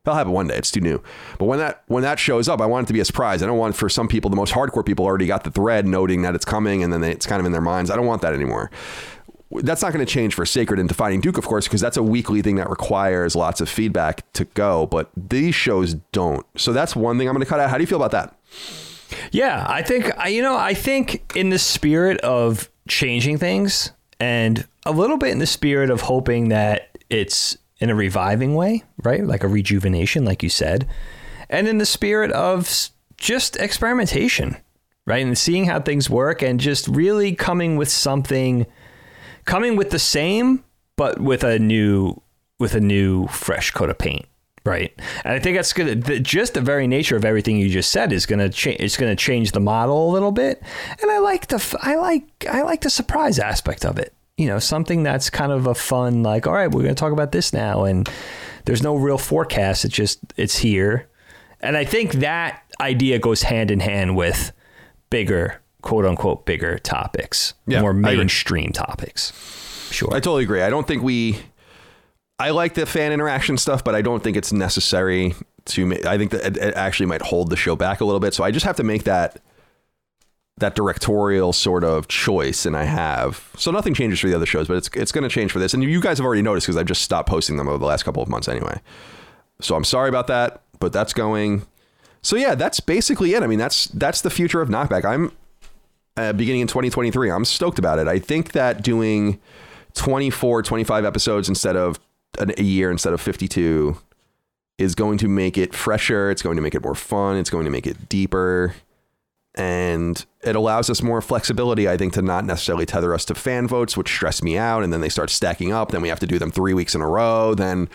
That'll happen one day. It's too new. But when that when that shows up, I want it to be a surprise. I don't want, for some people, the most hardcore people already got the thread noting that it's coming, and then they, it's kind of in their minds. I don't want that anymore. That's not going to change for Sacred and Defining Duke, of course, because that's a weekly thing that requires lots of feedback to go. But these shows don't. So that's one thing I'm going to cut out. How do you feel about that? Yeah, I think, you know, I think in the spirit of changing things and a little bit in the spirit of hoping that it's in a reviving way, right? Like a rejuvenation, like you said. And in the spirit of just experimentation, right? And seeing how things work and just really coming with something, coming with the same, but with a new, with a new fresh coat of paint. Right. And I think that's good. The, just the very nature of everything you just said is going to change. It's going to change the model a little bit. And I like the, I like, I like the surprise aspect of it. You know, something that's kind of a fun, like, all right, we're going to talk about this now. And there's no real forecast. It's just, it's here. And I think that idea goes hand in hand with bigger, quote unquote, bigger topics, yeah, more mainstream topics. Sure. I totally agree. I don't think we, I like the fan interaction stuff, but I don't think it's necessary to make, I think that it, it actually might hold the show back a little bit. So I just have to make that that directorial sort of choice, and I have. So nothing changes for the other shows, but it's it's going to change for this. And you guys have already noticed because I've just stopped posting them over the last couple of months anyway. So I'm sorry about that, but that's going. So yeah, that's basically it. I mean, that's that's the future of Knockback. I'm uh, beginning in twenty twenty-three. I'm stoked about it. I think that doing twenty-four, twenty-five episodes instead of a year instead of fifty-two is going to make it fresher. It's going to make it more fun. It's going to make it deeper. And it allows us more flexibility, I think, to not necessarily tether us to fan votes, which stress me out. And then they start stacking up. Then we have to do them three weeks in a row. Then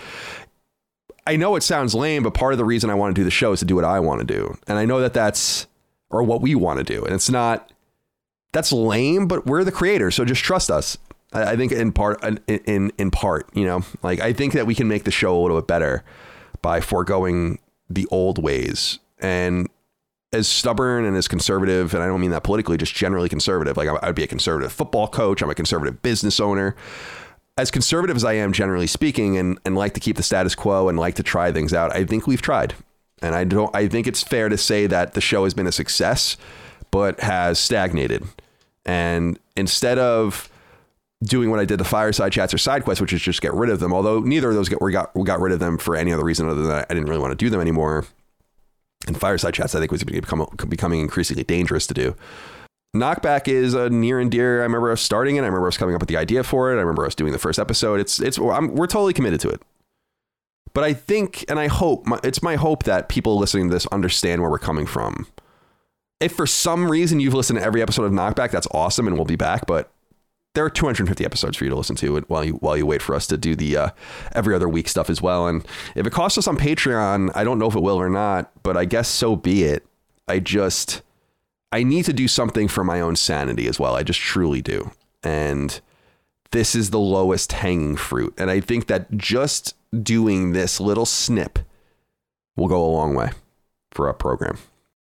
I know it sounds lame, but part of the reason I want to do the show is to do what I want to do. And I know that that's, or what we want to do. And it's not, that's lame, but we're the creators. So just trust us. I think in part, in, in, in part, you know, like I think that we can make the show a little bit better by foregoing the old ways. And as stubborn and as conservative, and I don't mean that politically, just generally conservative. Like I'd be a conservative football coach. I'm a conservative business owner. As conservative as I am, generally speaking, and, and like to keep the status quo and like to try things out, I think we've tried. And I don't, I think it's fair to say that the show has been a success, but has stagnated. And instead of doing what I did the Fireside Chats or Side Quests, which is just get rid of them, although neither of those get, we got we got rid of them for any other reason other than I didn't really want to do them anymore. And Fireside Chats, I think, was become, becoming increasingly dangerous to do. Knockback is a near and dear. I remember us starting it. I remember us coming up with the idea for it. I remember us doing the first episode. It's it's I'm, we're totally committed to it. But I think, and I hope, my, it's my hope that people listening to this understand where we're coming from. If for some reason you've listened to every episode of Knockback, that's awesome, and we'll be back. But there are two hundred fifty episodes for you to listen to while you while you wait for us to do the uh, every other week stuff as well. And if it costs us on Patreon, I don't know if it will or not, but I guess so be it. I just, I need to do something for my own sanity as well. I just truly do. And this is the lowest hanging fruit. And I think that just doing this little snip will go a long way for our program.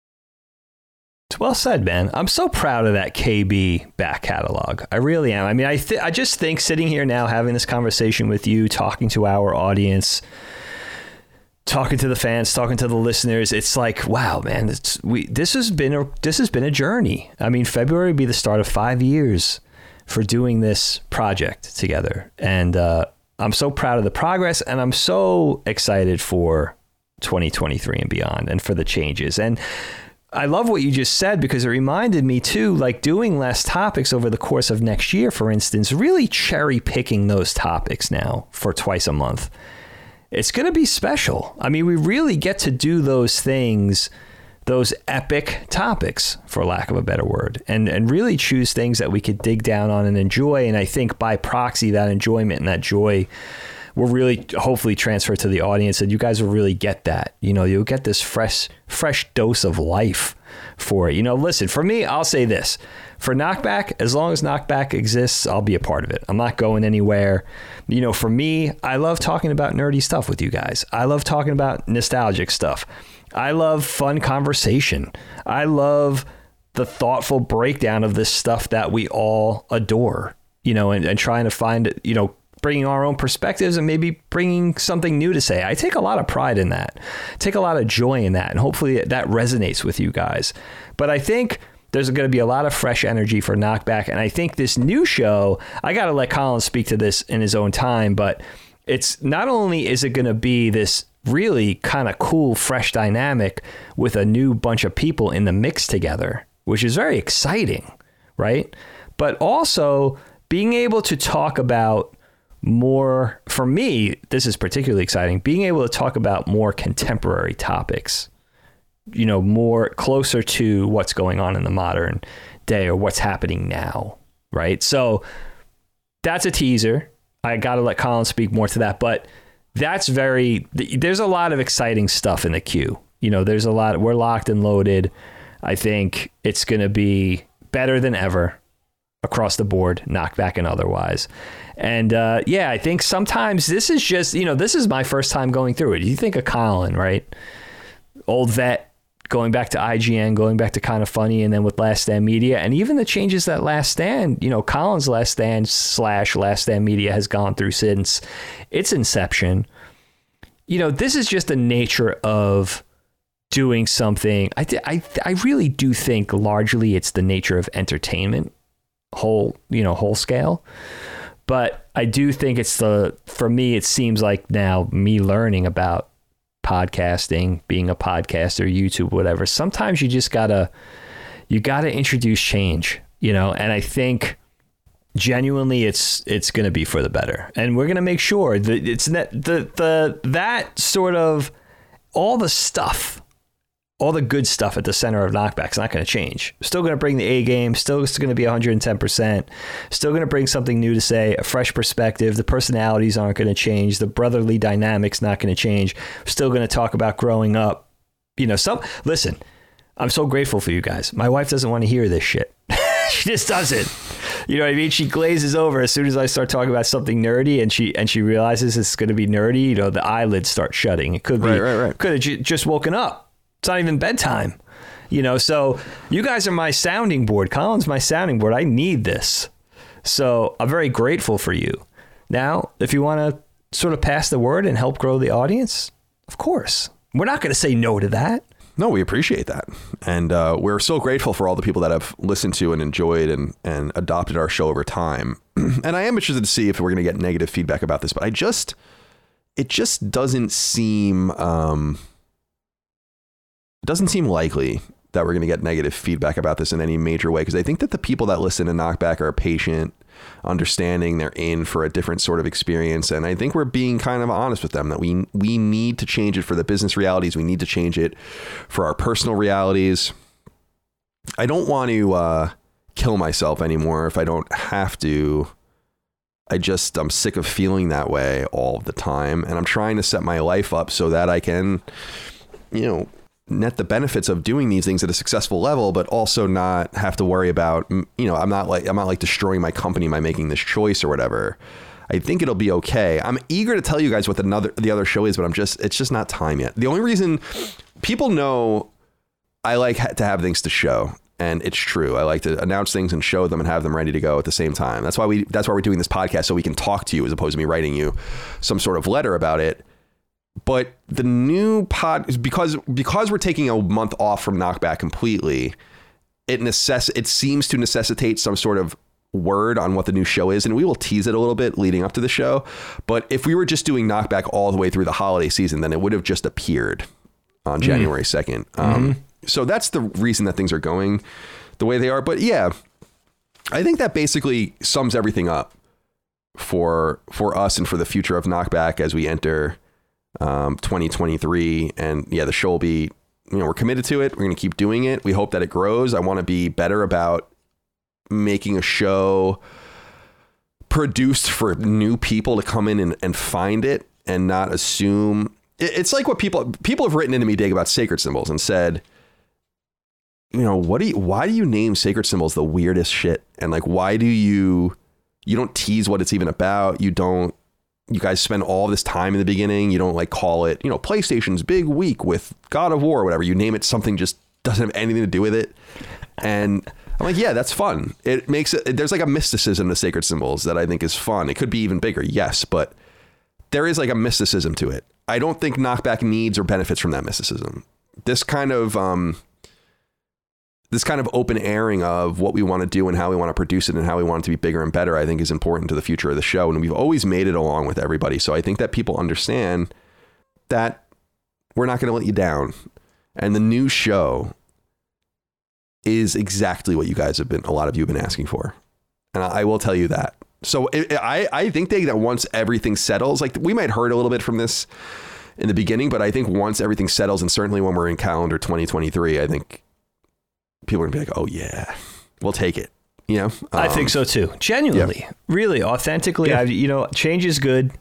Well said, man. I'm so proud of that K B back catalog. I really am. I mean, I th- I just think sitting here now, having this conversation with you, talking to our audience, talking to the fans, talking to the listeners, it's like, wow, man, it's, we this has been a this has been a journey. I mean, February would be the start of five years for doing this project together, and uh, I'm so proud of the progress, and I'm so excited for twenty twenty-three and beyond, and for the changes. And I love what you just said, because it reminded me too, like doing less topics over the course of next year, for instance, really cherry picking those topics now for twice a month. It's going to be special. I mean, we really get to do those things, those epic topics, for lack of a better word, and, and really choose things that we could dig down on and enjoy. And I think by proxy, that enjoyment and that joy will really hopefully transfer to the audience, and you guys will really get that. You know, you'll get this fresh, fresh dose of life for it. You know, listen, for me, I'll say this. For Knockback, as long as Knockback exists, I'll be a part of it. I'm not going anywhere. You know, for me, I love talking about nerdy stuff with you guys. I love talking about nostalgic stuff. I love fun conversation. I love the thoughtful breakdown of this stuff that we all adore, you know, and, and trying to find, you know, bringing our own perspectives and maybe bringing something new to say. I take a lot of pride in that, take a lot of joy in that, and hopefully that resonates with you guys. But I think there's going to be a lot of fresh energy for Knockback, and I think this new show, I got to let Colin speak to this in his own time, but it's not only is it going to be this really kind of cool, fresh dynamic with a new bunch of people in the mix together, which is very exciting, right? But also being able to talk about more, for me, this is particularly exciting, being able to talk about more contemporary topics, you know, more closer to what's going on in the modern day or what's happening now, right? So that's a teaser. I got to let Colin speak more to that, but that's very, there's a lot of exciting stuff in the queue. You know, there's a lot, we're locked and loaded. I think it's going to be better than ever across the board, Knockback and otherwise. And uh, yeah, I think sometimes this is just, you know, this is my first time going through it. You think of Colin, right? Old vet, going back to I G N, going back to Kind of Funny, and then with Last Stand Media, and even the changes that Last Stand, you know, Colin's Last Stand slash Last Stand Media has gone through since its inception. You know, this is just the nature of doing something. I, th- I, th- I really do think largely it's the nature of entertainment, whole, you know, whole scale. But I do think it's the, for me, it seems like now me learning about podcasting, being a podcaster, YouTube, whatever, sometimes you just gotta, you gotta introduce change, you know, and I think genuinely it's, it's going to be for the better. And we're going to make sure that it's that the, the, that sort of all the stuff, all the good stuff at the center of Knockback is not going to change. Still going to bring the A game, still going to be one hundred ten percent, still going to bring something new to say, a fresh perspective. The personalities aren't going to change. The brotherly dynamic's not going to change. Still going to talk about growing up. You know, some, listen, I'm so grateful for you guys. My wife doesn't want to hear this shit. She just doesn't. You know what I mean? She glazes over as soon as I start talking about something nerdy, and she and she realizes it's going to be nerdy. You know, the eyelids start shutting. It could be, right, right, right. could have j- just woken up. It's not even bedtime, you know, so you guys are my sounding board. Colin's my sounding board. I need this. So I'm very grateful for you. Now, if you want to sort of pass the word and help grow the audience, of course, we're not going to say no to that. No, we appreciate that. And uh, we're so grateful for all the people that have listened to and enjoyed and, and adopted our show over time. And I am interested to see if we're going to get negative feedback about this, but I just, it just doesn't seem, um, it doesn't seem likely that we're going to get negative feedback about this in any major way, because I think that the people that listen to Knockback are patient, understanding, they're in for a different sort of experience. And I think we're being kind of honest with them that we we need to change it for the business realities. We need to change it for our personal realities. I don't want to uh, kill myself anymore if I don't have to. I just, I'm sick of feeling that way all the time. And I'm trying to set my life up so that I can, you know, net the benefits of doing these things at a successful level, but also not have to worry about, you know, I'm not like, I'm not like destroying my company by making this choice or whatever. I think it'll be okay. I'm eager to tell you guys what another, the other show is, but I'm just, it's just not time yet. The only reason people know I like to have things to show, and it's true. I like to announce things and show them and have them ready to go at the same time. That's why we, that's why we're doing this podcast, so we can talk to you as opposed to me writing you some sort of letter about it. But the new pod, because because we're taking a month off from Knockback completely, it necess- it seems to necessitate some sort of word on what the new show is, and we will tease it a little bit leading up to the show. But if we were just doing Knockback all the way through the holiday season, then it would have just appeared on mm. January second. Um, mm-hmm. So that's the reason that things are going the way they are. But yeah, I think that basically sums everything up for for us and for the future of Knockback as we enter um twenty twenty-three. And yeah, the show will be, you know, we're committed to it. We're going to keep doing it. We hope that it grows. I want to be better about making a show produced for new people to come in and, and find it and not assume. It's like what people people have written into me, Dig, about sacred symbols and said, you know, what do you, why do you name sacred symbols the weirdest shit? And like, why do you, you don't tease what it's even about. You don't, you guys spend all this time in the beginning. You don't like call it, you know, PlayStation's big week with God of War or whatever. You name it something just doesn't have anything to do with it. And I'm like, yeah, that's fun. It makes it, there's like a mysticism to Sacred Symbols that I think is fun. It could be even bigger, yes, but there is like a mysticism to it. I don't think Knockback needs or benefits from that mysticism. This kind of um, this kind of open airing of what we want to do and how we want to produce it and how we want it to be bigger and better, I think is important to the future of the show. And we've always made it along with everybody. So I think that people understand that we're not going to let you down. And the new show is exactly what you guys have been, a lot of you have been asking for. And I will tell you that. So it, I, I think they, that once everything settles, like we might hurt a little bit from this in the beginning, but I think once everything settles, and certainly when we're in calendar twenty twenty-three, I think people are gonna be like, oh yeah, we'll take it. You know, um, I think so too. Genuinely, yeah. really, authentically, yeah. I, you know, change is good.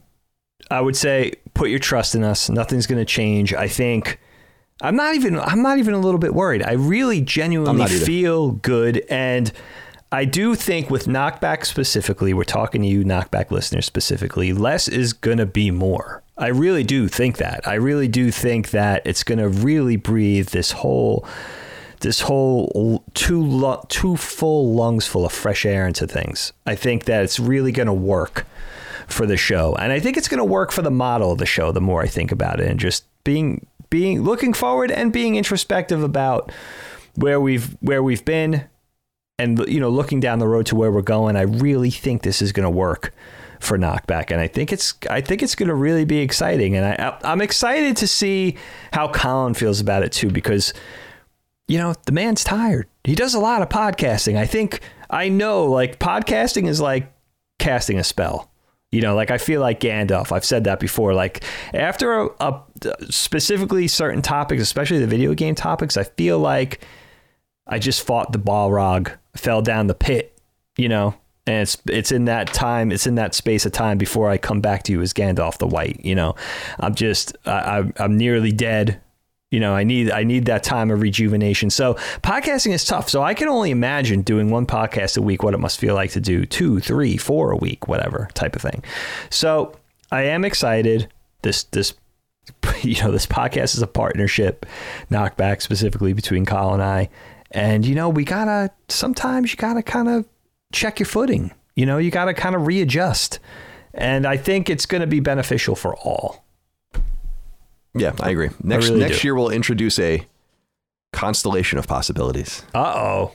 I would say put your trust in us. Nothing's going to change. I think I'm not even, I'm not even a little bit worried. I really genuinely feel good. And I do think with Knockback specifically, we're talking to you Knockback listeners specifically, less is going to be more. I really do think that. I really do think that it's going to really breathe this whole, this whole two, lo- two full lungs full of fresh air into things. I think that it's really going to work for the show. And I think it's going to work for the model of the show the more I think about it, and just being being looking forward and being introspective about where we've where we've been and, you know, looking down the road to where we're going. I really think this is going to work for Knockback, and I think it's I think it's going to really be exciting. And I I'm excited to see how Colin feels about it too, because, you know, the man's tired. He does a lot of podcasting. I think I know like podcasting is like casting a spell. You know, like I feel like Gandalf. I've said that before. Like after a, a specifically certain topics, especially the video game topics, I feel like I just fought the Balrog, fell down the pit, you know, and it's it's in that time, it's in that space of time before I come back to you as Gandalf the White. You know, I'm just I, I'm nearly dead. You know, I need I need that time of rejuvenation. So podcasting is tough. So I can only imagine doing one podcast a week, what it must feel like to do two, three, four a week, whatever type of thing. So I am excited. This this you know, this podcast is a partnership, Knockback specifically between Kyle and I. And, you know, we gotta sometimes you gotta kind of check your footing. You know, you gotta kind of readjust. And I think it's going to be beneficial for all. Yeah, I agree. Next I really next do. year, we'll introduce a constellation of possibilities. Uh-oh.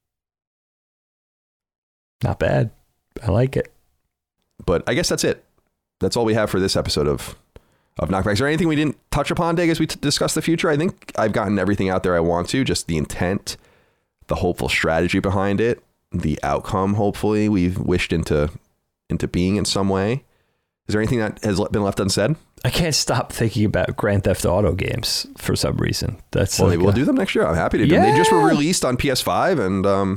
Not bad. I like it. But I guess that's it. That's all we have for this episode of, of Knockback. Is there anything we didn't touch upon, Dig, as we t- discuss the future? I think I've gotten everything out there I want to. Just the intent, the hopeful strategy behind it, the outcome, hopefully, we've wished into into being in some way. Is there anything that has been left unsaid? I can't stop thinking about Grand Theft Auto games for some reason. That's well, like maybe we'll a, do them next year. I'm happy to do yeah. them. They just were released on P S five and um,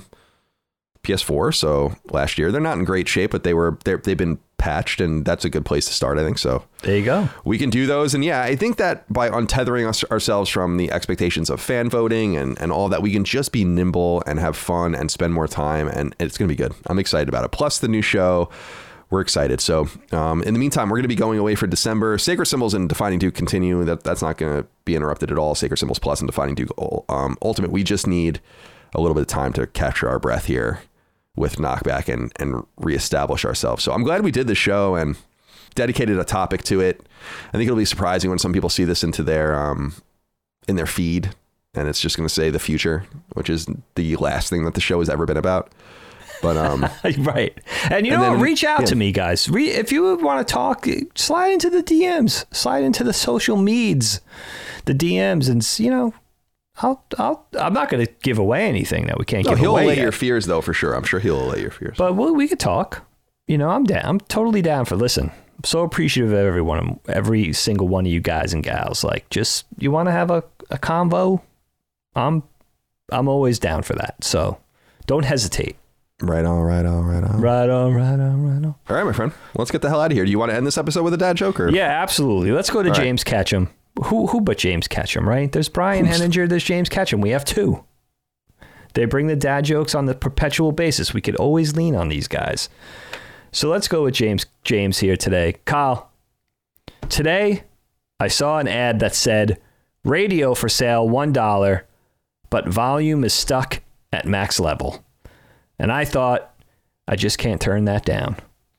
P S four. So last year, they're not in great shape, but they were they've been patched, and that's a good place to start, I think. So there you go. We can do those. And yeah, I think that by untethering us, ourselves from the expectations of fan voting and, and all that, we can just be nimble and have fun and spend more time. And it's going to be good. I'm excited about it. Plus the new show. We're excited. So um, in the meantime, we're going to be going away for December. Sacred Symbols and Defining Duke continue. That That's not going to be interrupted at all. Sacred Symbols Plus and Defining Duke um, Ultimate. We just need a little bit of time to capture our breath here with Knockback and, and reestablish ourselves. So I'm glad we did the show and dedicated a topic to it. I think it'll be surprising when some people see this into their um, in their feed, and it's just going to say the future, which is the last thing that the show has ever been about. But um, right. And you and know then, what? Reach out yeah. to me, guys. Re- if you want to talk, slide into the D Ms, slide into the social meds, the D Ms, and you know, I'll, I'll, I'm not going to give away anything that we can't no, give he'll away. He'll allay yet. your fears, though, for sure. I'm sure he'll allay your fears. But we, we could talk. You know, I'm down. I'm totally down for listen. I'm so appreciative of everyone, every single one of you guys and gals. Like, just you want to have a, a convo? I'm, I'm always down for that. So don't hesitate. Right on, right on, right on. Right on, right on, right on. All right, my friend. Let's get the hell out of here. Do you want to end this episode with a dad joke? Or? Yeah, absolutely. Let's go to All James right. Ketchum. Who who but James Ketchum, right? There's Brian Who's... Henninger, there's James Ketchum. We have two. They bring the dad jokes on the perpetual basis. We could always lean on these guys. So let's go with James James here today. Kyle, today I saw an ad that said, radio for sale, one dollar, but volume is stuck at max level. And I thought, I just can't turn that down.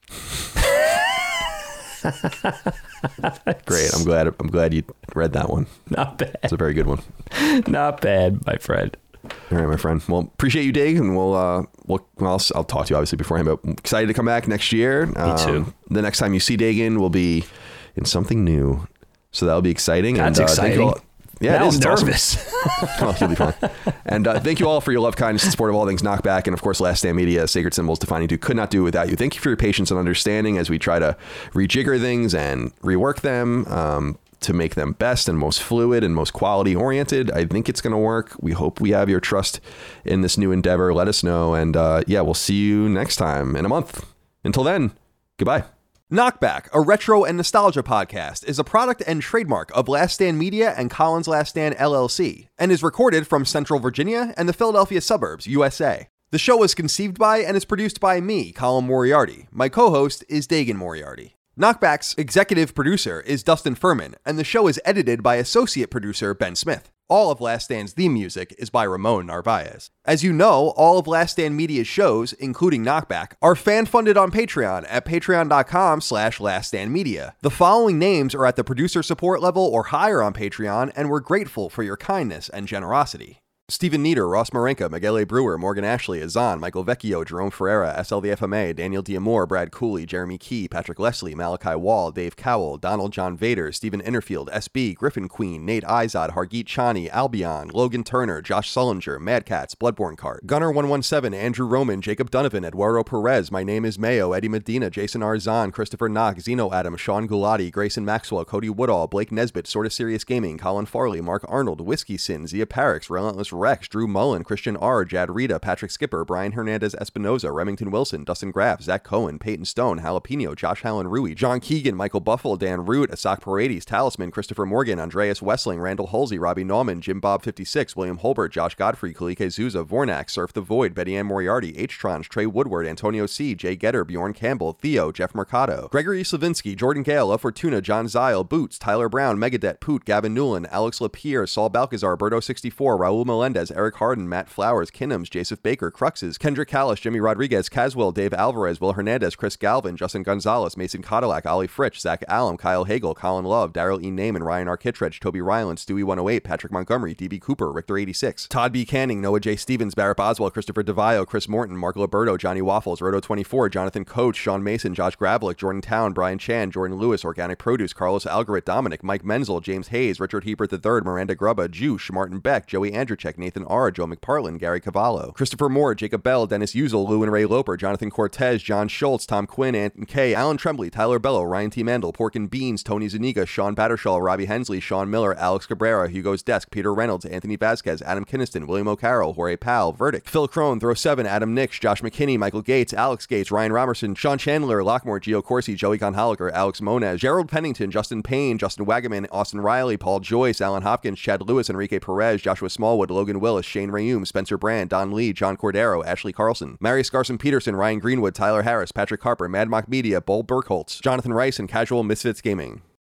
Great. I'm glad. I'm glad you read that one. Not bad. It's a very good one. Not bad, my friend. All right, my friend. Well, appreciate you, Dig, and we'll uh, we'll I'll, I'll talk to you obviously beforehand. But I'm excited to come back next year. Me um, too. The next time you see Dagan will be in something new, so that'll be exciting. That's and, uh, exciting. All, yeah, now it is. I'm It's nervous. Awesome. Oh, you'll be fine. And uh, thank you all for your love, kindness, and support of all things Knockback, and of course, Last Stand Media, Sacred Symbols, Defining Do, could not do without you. Thank you for your patience and understanding as we try to rejigger things and rework them. Um, to make them best and most fluid and most quality oriented. I think it's going to work. We hope we have your trust in this new endeavor. Let us know. And uh, yeah, we'll see you next time in a month. Until then, goodbye. Knockback, a retro and nostalgia podcast, is a product and trademark of Last Stand Media and Collins Last Stand L L C and is recorded from Central Virginia and the Philadelphia suburbs, U S A. The show was conceived by and is produced by me, Colin Moriarty. My co-host is Dagan Moriarty. Knockback's executive producer is Dustin Furman, and the show is edited by associate producer Ben Smith. All of Last Stand's theme music is by Ramon Narvaez. As you know, all of Last Stand Media's shows, including Knockback, are fan-funded on Patreon at patreon.com slash laststandmedia. The following names are at the producer support level or higher on Patreon, and we're grateful for your kindness and generosity. Stephen Nieder, Ross Marenka, Miguel A. Brewer, Morgan Ashley, Azan, Michael Vecchio, Jerome Ferreira, S L V F M A, Daniel Diamore, Brad Cooley, Jeremy Key, Patrick Leslie, Malachi Wall, Dave Cowell, Donald John Vader, Stephen Innerfield, S B, Griffin Queen, Nate Izod, Hargeet Chani, Albion, Logan Turner, Josh Sullinger, Mad Cats, Bloodborne Cart, Gunner one one seven, Andrew Roman, Jacob Donovan, Eduardo Perez, My Name is Mayo, Eddie Medina, Jason Arzan, Christopher Knock, Zeno Adam, Sean Gulati, Grayson Maxwell, Cody Woodall, Blake Nesbitt, Sorta Serious Gaming, Colin Farley, Mark Arnold, Whiskey Sin, Zia Parix, Relentless Rex, Drew Mullen, Christian R., Jad Rita, Patrick Skipper, Brian Hernandez Espinoza, Remington Wilson, Dustin Graff, Zach Cohen, Peyton Stone, Jalapeno, Josh Allen Rui, John Keegan, Michael Buffalo, Dan Root, Asak Paredes, Talisman, Christopher Morgan, Andreas Wessling, Randall Halsey, Robbie Nauman, Jim Bob fifty-six, William Holbert, Josh Godfrey, Kalike Zuza, Vornak, Surf the Void, Betty Ann Moriarty, H-Tron, Trey Woodward, Antonio C., Jay Getter, Bjorn Campbell, Theo, Jeff Mercado, Gregory Slavinsky, Jordan Gale, Love Fortuna, John Zile, Boots, Tyler Brown, Megadet, Poot, Gavin Newland, Alex Lapierre, Saul Balcazar, Berto sixty-four, Raul Melendez, Eric Harden, Matt Flowers, Kinnams, Joseph Baker, Cruxes, Kendrick Callis, Jimmy Rodriguez, Caswell, Dave Alvarez, Will Hernandez, Chris Galvin, Justin Gonzalez, Mason Cadillac, Ollie Fritch, Zach Allen, Kyle Hagel, Colin Love, Daryl E. Naiman, Ryan R. Kittredge, Toby Ryland, Stewie one oh eight, Patrick Montgomery, D B Cooper, Richter eighty-six, Todd B. Canning, Noah J. Stevens, Barrett Boswell, Christopher DeVio, Chris Morton, Mark Liberto, Johnny Waffles, Roto twenty-four, Jonathan Coach, Sean Mason, Josh Gravelick, Jordan Town, Brian Chan, Jordan Lewis, Organic Produce, Carlos Algarit, Dominic, Mike Menzel, James Hayes, Richard Hebert the third, Miranda Grubba, Juice, Martin Beck, Joey Andrzejczyk, Nathan R., Joe McPartlin, Gary Cavallo, Christopher Moore, Jacob Bell, Dennis Uzel, Lou and Ray Loper, Jonathan Cortez, John Schultz, Tom Quinn, Anton K., Alan Tremblay, Tyler Bello, Ryan T. Mandel, Pork and Beans, Tony Zuniga, Sean Battershaw, Robbie Hensley, Sean Miller, Alex Cabrera, Hugo's Desk, Peter Reynolds, Anthony Vasquez, Adam Kinniston, William O'Carroll, Jorge Powell, Verdict, Phil Crone, Throw seven, Adam Nix, Josh McKinney, Michael Gates, Alex Gates, Ryan Robertson, Sean Chandler, Lockmore, Gio Corsi, Joey Gonholiker, Alex Moniz, Gerald Pennington, Justin Payne, Justin Wagaman, Austin Riley, Paul Joyce, Alan Hopkins, Chad Lewis, Enrique Perez, Joshua Smallwood, Logan Willis, Shane Rayum, Spencer Brand, Don Lee, John Cordero, Ashley Carlson, Marius Garson Peterson, Ryan Greenwood, Tyler Harris, Patrick Harper, Mad Mock Media, Bull Burkholtz, Jonathan Rice, and Casual Misfits Gaming.